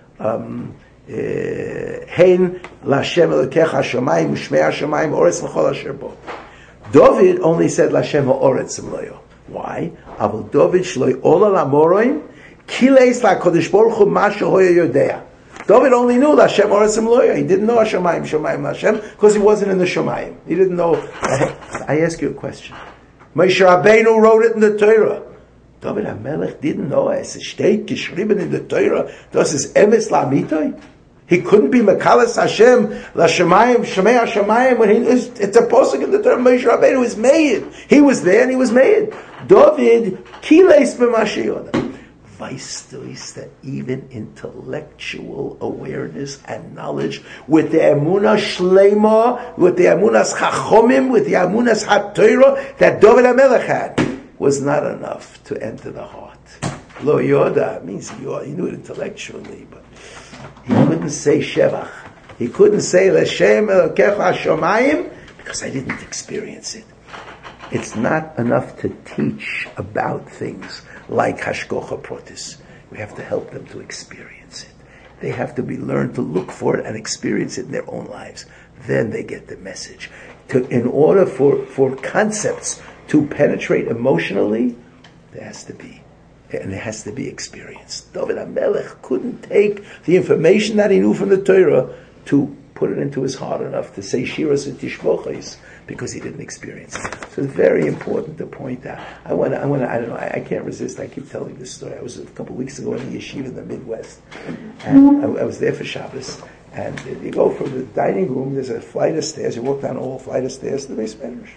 Hein Lashem Elokecha Hashamayim Ushmei Hashamayim Oretz V'chol Asher Bo. David only said Lashem Oretz Loyo. Why? Aval David Shloi Ola Lamoroim Kileis LaKodesh Baruch Hu Ma Shehoya Yodea. David only knew Lashem Oretz Loyo. He didn't know Hashamayim Shamayim Lashem because he wasn't in the Shamayim. He didn't know. I ask you a question. Moshe Rabbeinu wrote it in the Torah. David HaMelech didn't know es steht geschrieben in the Torah. Das ist Emes Lamitoi. He couldn't be Mekalas Hashem, Lashemayim, Shemei Hashemayim, when it's a posuk in the Torah. Moshe Rabbeinu is made. He was there and he was made. David, Kileis b'Mashiach. Weißt du, is that even intellectual awareness and knowledge, with the Emunah Shlema, with the Emunah's Chachomim, with the Emunah's HaTorah, that David HaMelech had, was not enough to enter the heart. Lo Yoda means he knew it intellectually, but he couldn't say Shevach. He couldn't say L'Shem Elokecha Hashamayim because I didn't experience it. It's not enough to teach about things like Hashgacha Pratis. We have to help them to experience it. They have to be learned to look for it and experience it in their own lives. Then they get the message. In order for concepts to penetrate emotionally, there has to be. And it has to be experienced. David HaMelech couldn't take the information that he knew from the Torah to put it into his heart enough to say Shiras and Tishbochis because he didn't experience it. So it's very important to point out. I don't know, I can't resist. I keep telling this story. I was a couple of weeks ago in the yeshiva in the Midwest, and I was there for Shabbos. And you go from the dining room, there's a flight of stairs. You walk down a whole flight of stairs to the Beis Medrash.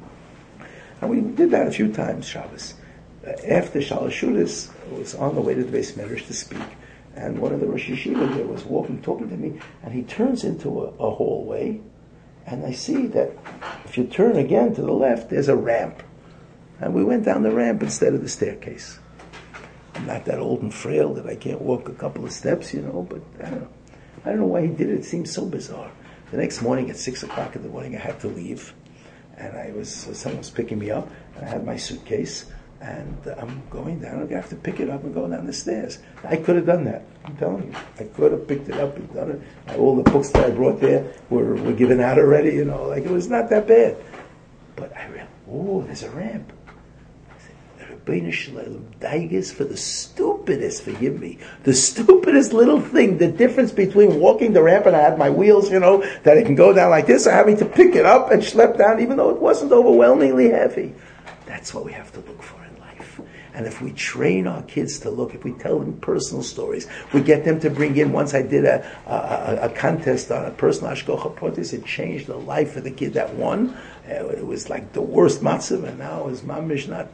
And we did that a few times, Shabbos. After Shalosh Shudas was on the way to the Beis Medrash to speak, and one of the Rosh Yeshiva there was talking to me, and he turns into a hallway, and I see that if you turn again to the left, there's a ramp. And we went down the ramp instead of the staircase. I'm not that old and frail that I can't walk a couple of steps, but I don't know why he did it. It seems so bizarre. The next morning at 6 o'clock in the morning, I had to leave. And someone was picking me up, and I had my suitcase, and I'm going down. I have to pick it up and go down the stairs. I could have done that. I'm telling you, I could have picked it up and done it. All the books that I brought there were given out already. It was not that bad. But I realized, there's a ramp. I said, Rebbeinu Shalom, daiges for the stupidest. Forgive me, the stupidest little thing. The difference between walking the ramp and I had my wheels, that I can go down like this, or having to pick it up and schlep down, even though it wasn't overwhelmingly heavy. That's what we have to look for. And if we train our kids to look, if we tell them personal stories, we get them to bring in. Once I did a contest on a personal Hashgacha Pratis, it changed the life of the kid that won. It was like the worst matzav, and now his mamish not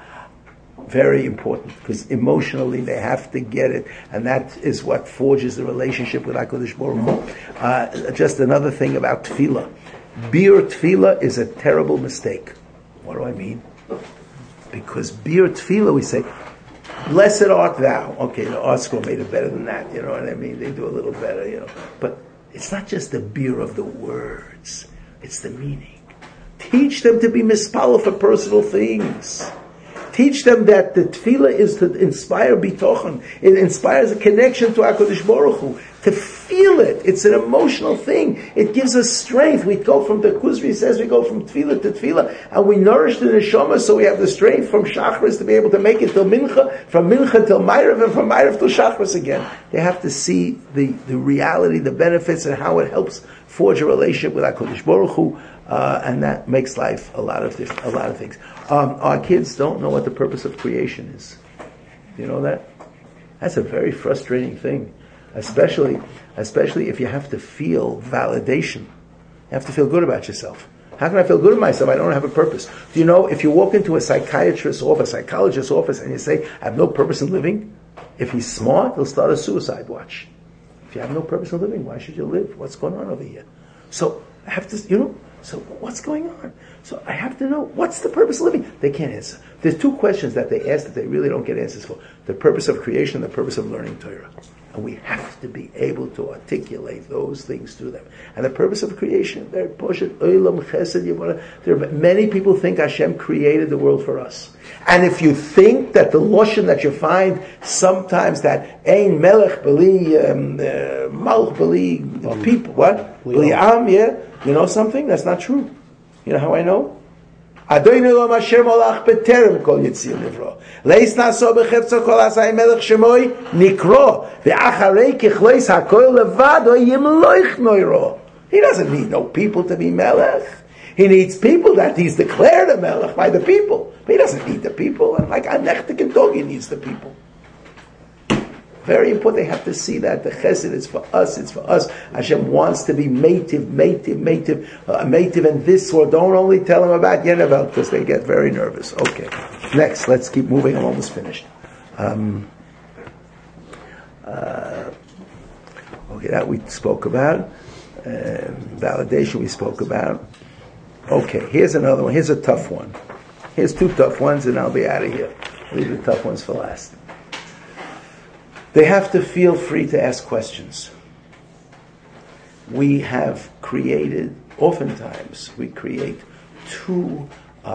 very important, because emotionally they have to get it, and that is what forges the relationship with HaKadosh Baruch Hu. Just another thing about tefillah. Bir tefillah is a terrible mistake. What do I mean? Because Bir Tefillah, we say, blessed art thou. Okay, the art school made it better than that, you know what I mean? They do a little better, But it's not just the Bir of the words, it's the meaning. Teach them to be mispalel for personal things. Teach them that the Tefillah is to inspire bitochen. It inspires a connection to HaKadosh Baruch Hu, to feel it. It's an emotional thing. It gives us strength. We go from the Kuzri says we go from tefillah to tefillah, and we nourish the neshama, so we have the strength from Shachris to be able to make it till Mincha, from Mincha till Ma'ariv, and from Ma'ariv till Shachris again. They have to see the reality, the benefits, and how it helps forge a relationship with HaKadosh Baruch Hu, and that makes life a lot of things. Our kids don't know what the purpose of creation is. Do you know that? That's a very frustrating thing, especially if you have to feel validation. You have to feel good about yourself. How can I feel good about myself? I don't have a purpose. Do you know, if you walk into a psychiatrist's office, a psychologist's office, and you say, I have no purpose in living, if he's smart, he'll start a suicide watch. If you have no purpose in living, why should you live? What's going on over here? So, I have to, so what's going on? So I have to know, what's the purpose of living? They can't answer. There's two questions that they ask that they really don't get answers for. The purpose of creation and the purpose of learning Torah. And we have to be able to articulate those things to them. And the purpose of creation, there are many people think Hashem created the world for us. And if you think that the Loshen that you find sometimes that Ein Melech Beli Malch Beli people, what? Beli Am, yeah? You know something? That's not true. You know how I know? Adoinu lo masher molach beterem kol yitzir nivro. Leis naso bechefzo kol asay melech shemoy nikro. Ve'acharei kichlois hakoil levado yimloich noiro. He doesn't need no people to be melech. He needs people that he's declared a melech by the people. But he doesn't need the people. And like Anechtik and Togi needs the people. Very important. They have to see that the chesed is for us. It's for us. Hashem wants to be mative, and this. Or don't only tell them about Yenevel because they get very nervous. Okay, next. Let's keep moving. I'm almost finished. Okay, that we spoke about. Validation we spoke about. Okay, here's another one. Here's a tough one. Here's two tough ones, and I'll be out of here. Leave the tough ones for last. They have to feel free to ask questions. We have created, oftentimes, we create too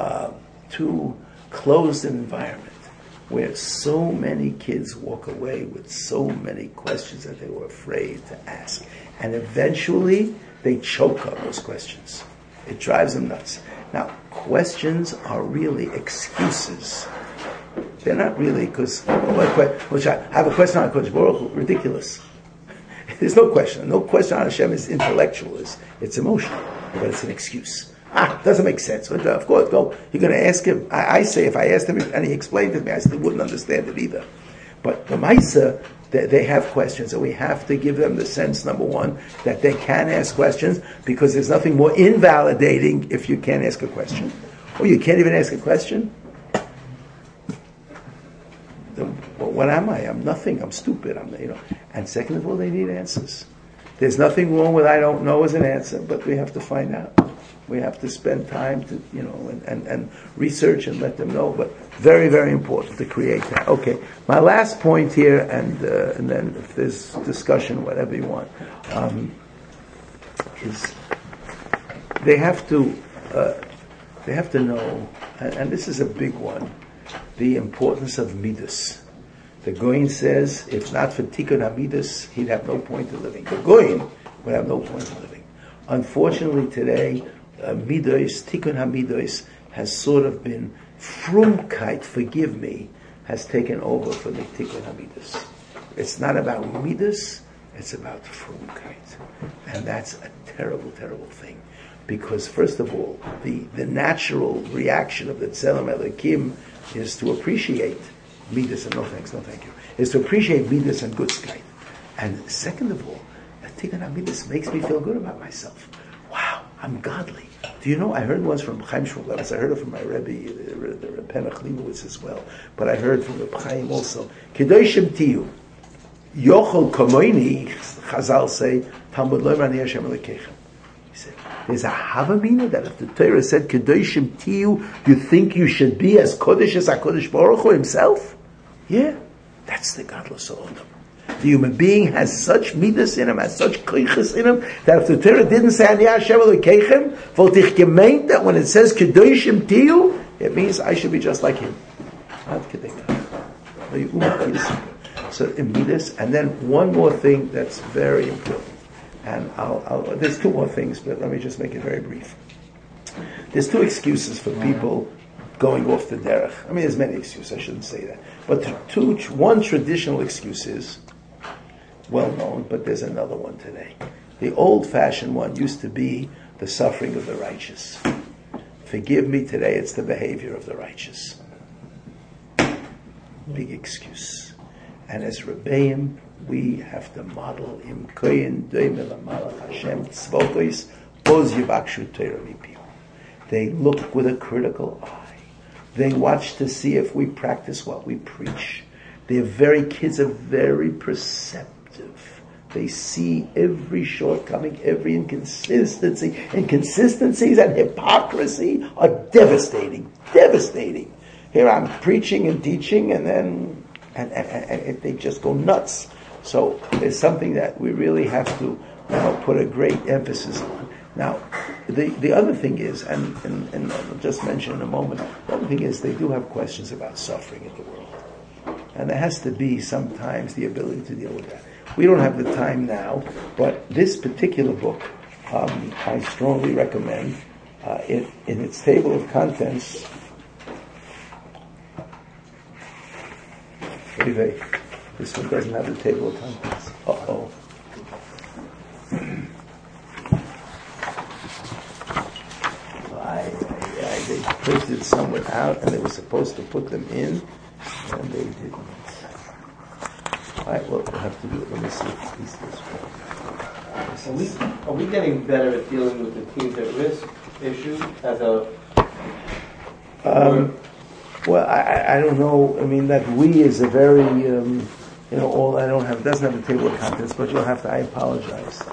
closed an environment where so many kids walk away with so many questions that they were afraid to ask. And eventually, they choke on those questions. It drives them nuts. Now, questions are really excuses. They're not really, because which I have a question on HaKadosh Baruch Hu, ridiculous. There's no question. No question on Hashem is intellectual, it's emotional, but it's an excuse. It doesn't make sense. But, of course, go. You're going to ask him. I say if I asked him and he explained it to me, I still wouldn't understand it either. But the Maisa, they have questions, and we have to give them the sense, number one, that they can ask questions, because there's nothing more invalidating if you can't ask a question. Or you can't even ask a question. What am I? I'm nothing. I'm stupid. And second of all, they need answers. There's nothing wrong with I don't know as an answer, but we have to find out. We have to spend time to, and research and let them know. But very, very important to create that. Okay, my last point here, and then if there's discussion, whatever you want, is they have to know, and this is a big one, the importance of midas. The Goyin says, if not for Tikkun HaMidas, he'd have no point in living. The Goyin would have no point in living. Unfortunately today, Midas, Tikkun HaMidas, has sort of been, Frumkeit, forgive me, has taken over for the Tikkun HaMidas. It's not about Midas, it's about Frumkeit. And that's a terrible, terrible thing. Because first of all, the natural reaction of the Tzelem Elokim is to appreciate Midas and no thanks, no thank you. Is to appreciate Midas and Gutzkeit. And second of all, Tikkun HaMidas makes me feel good about myself. Wow, I'm godly. Do you know, I heard once from Chaim Shmulevitz, I heard it from my Rebbe, the Rebbe Penach Leibowitz as well, but I heard from Reb Chaim also, Kedoshim Tiyu, Yochel Kamoini, Chazal say, Talmud Lo Imani Hashem Elokeichem. He said, there's a Havamina that if the Torah said, Kedoshim Tiyu, you think you should be as Kodesh as HaKadosh Baruch Hu himself? Yeah, that's the Gadlus Olam. The human being has such midas in him, has such koiches in him, that if the Torah didn't say Ani Hashem Elokeichem, wollte ich gemeint that when it says Kedoshim Tiyu, it means I should be just like him. So in Midas, and then one more thing that's very important. And there's two more things, but let me just make it very brief. There's two excuses for people going off the derech. I mean, there's many excuses, I shouldn't say that. But one traditional excuse is well known, but there's another one today. The old-fashioned one used to be the suffering of the righteous. Forgive me, today it's the behavior of the righteous. Big excuse. And as Rebbeim, we have to model im koyin doimel malach Hashem tzvokos oz yivakshu Torah mipihu. They look with a critical eye. They watch to see if we practice what we preach. Kids are very perceptive. They see every shortcoming, every inconsistency. Inconsistencies and hypocrisy are devastating. Devastating. Here I'm preaching and teaching, and then and they just go nuts. So there's something that we really have to now put a great emphasis on. Now, the other thing is, and I'll just mention in a moment, the other thing is they do have questions about suffering in the world. And there has to be sometimes the ability to deal with that. We don't have the time now, but this particular book, I strongly recommend. In its table of contents, this one doesn't have the table of contents. They printed somewhere out, and they were supposed to put them in, and they didn't. All right, well, we'll have to do it. Let me see if this Are we getting better at dealing with the teens at risk issue as a? Well, I don't know. I mean, that we is a very all I don't have doesn't have the table of contents, but you'll have to. I apologize.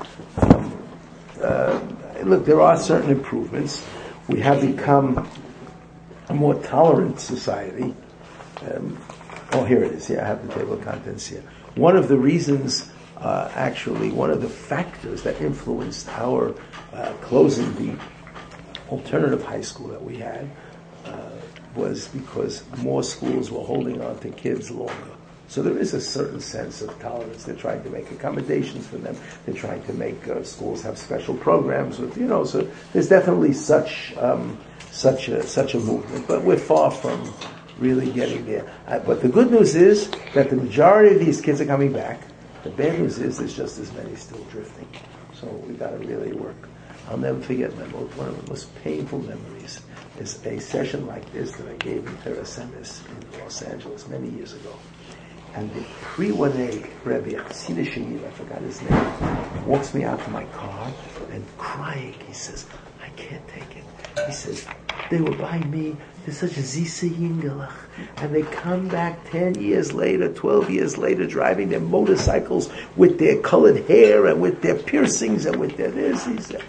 Look, there are certain improvements. We have become a more tolerant society. Here it is. Here I have the table of contents here. One of the reasons, one of the factors that influenced our closing the alternative high school that we had was because more schools were holding on to kids longer. So there is a certain sense of tolerance. They're trying to make accommodations for them. They're trying to make schools have special programs with, so there's definitely such a movement. But we're far from really getting there. But the good news is that the majority of these kids are coming back. The bad news is there's just as many still drifting. So we've got to really work. I'll never forget one of the most painful memories is a session like this that I gave in Teresemis in Los Angeles many years ago. And the pre-1A Rebbe, Chassidish Sheyil, I forgot his name, walks me out to my car and crying, he says, I can't take it. He says, they were by me, they're such a Zisa Yingelach, and they come back 10 years later, 12 years later, driving their motorcycles with their colored hair and with their piercings and with their this, he said.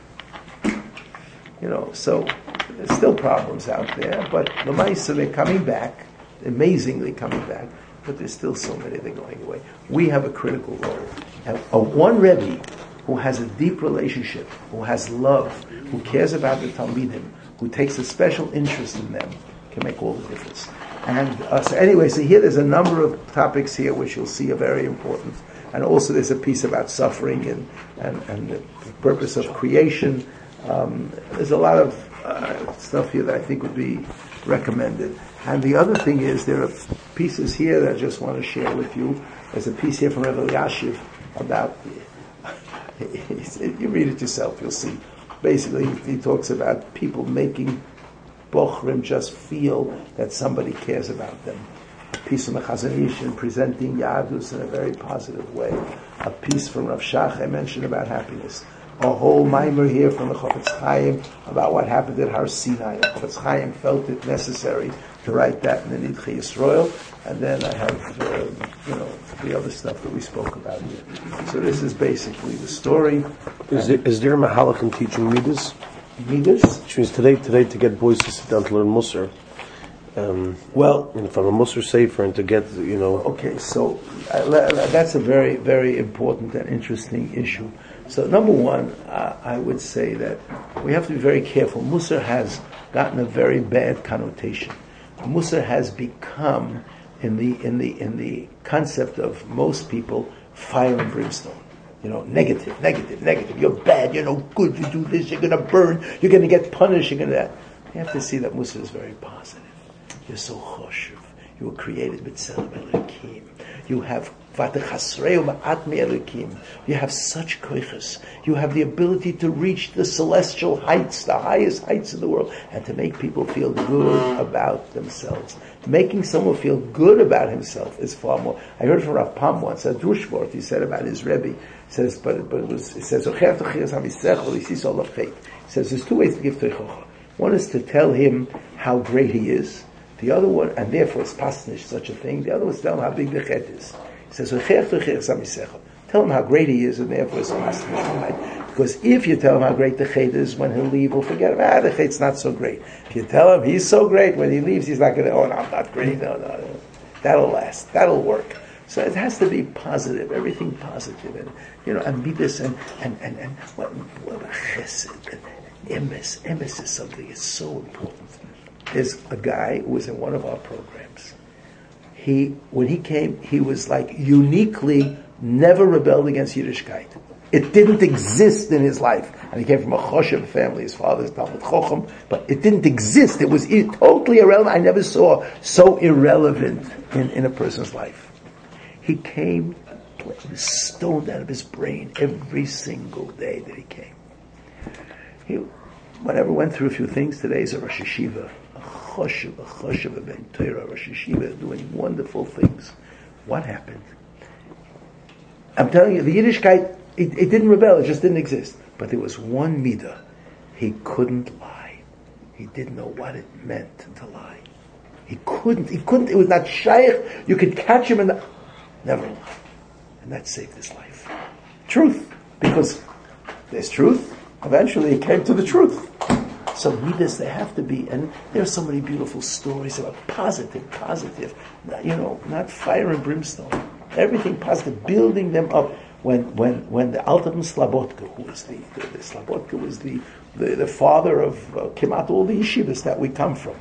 So there's still problems out there, but the Maisa, they're coming back, amazingly coming back, but there's still so many that are going away. We have a critical role. And one Rebbe who has a deep relationship, who has love, who cares about the Talmidim, who takes a special interest in them, can make all the difference. And so here there's a number of topics here which you'll see are very important. And also there's a piece about suffering and the purpose of creation. There's a lot of stuff here that I think would be recommended. And the other thing is, there are pieces here that I just want to share with you. There's a piece here from Rebbe Yashiv about, you read it yourself, you'll see. Basically, he talks about people making Bochrim just feel that somebody cares about them. A piece from the Chazon Ish presenting Yadus in a very positive way. A piece from Rav Shach I mentioned about happiness. A whole mimer here from the Chofetz Chaim about what happened at Har Sinai. The Chofetz Chaim felt it necessary to write that in the Nidchei Yisrael, and then I have, the other stuff that we spoke about here. So this is basically the story. Is there a mahalach in teaching Midas? Midas? Which means today to get boys to sit down to learn Musar. From a Musar Sefer and to get, Okay, so that's a very, very important and interesting issue. So number one, I would say that we have to be very careful. Musar has gotten a very bad connotation. Musar has become in the concept of most people, fire and brimstone. Negative. You're bad. You're no good. You do this. You're going to burn. You're going to get punished. You're going to that. You have to see that Mussar is very positive. You're so choshev. You were created with Tzelem Elokim. You have you have such koiches. You have the ability to reach the celestial heights, the highest heights in the world, and to make people feel good about themselves. Making someone feel good about himself is far more. I heard from Rav Pam once, a Drushvort, he said about his Rebbe. He says, he says there's two ways to give teichocha. One is to tell him how great he is. The other one, and therefore it's pasnish, such a thing. The other one is tell him how big the chet is. He says, tell him how great he is, and therefore it's pasnish. Because if you tell him how great the chet is, when he'll leave, he'll forget him. The chet's not so great. If you tell him he's so great, when he leaves, he's not going to, no, I'm not great. No. That'll last. That'll work. So it has to be positive, everything positive, and be this, and what chesed, and emes is something that's so important. There's a guy who was in one of our programs. When he came, he was like uniquely never rebelled against Yiddishkeit. It didn't exist in his life. And he came from a Choshev family. His father's Talmud Chochem, but it didn't exist. It was totally irrelevant. I never saw so irrelevant in a person's life. He came, he was stoned out of his brain every single day that he came. Whenever went through a few things, today is a Rosh Yeshiva. A Choshev of Ben Torah, Rosh Yeshiva, doing wonderful things. What happened? I'm telling you, the Yiddishkeit, it didn't rebel, it just didn't exist. But there was one midah. He couldn't lie. He didn't know what it meant to lie. He couldn't, it was not shaykh. You could catch him never lie. And that saved his life. Truth. Because there's truth. Eventually he came to the truth. So midas, they have to be, and there are so many beautiful stories about positive, not fire and brimstone. Everything positive, building them up. When the Altam Slabotka, who was the Slabotka was the father of Kemat all the yeshivas that we come from,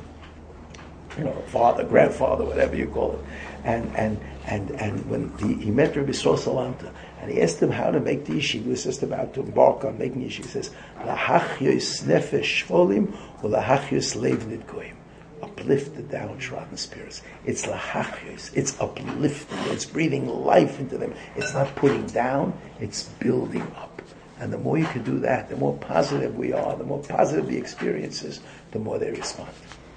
father, grandfather, whatever you call it, and when he met Rabbi Yisrael Salanta, and he asked him how to make the yeshiva, he was just about to embark on making yeshiva. He says, "Lahachyos nefesh shvolim or lahachyos lev nidgoim." Uplift the downtrodden spirits. It's lahachyos. It's uplifting. It's breathing life into them. It's not putting down. It's building up. And the more you can do that, the more positive we are, the more positive the experience is, the more they respond.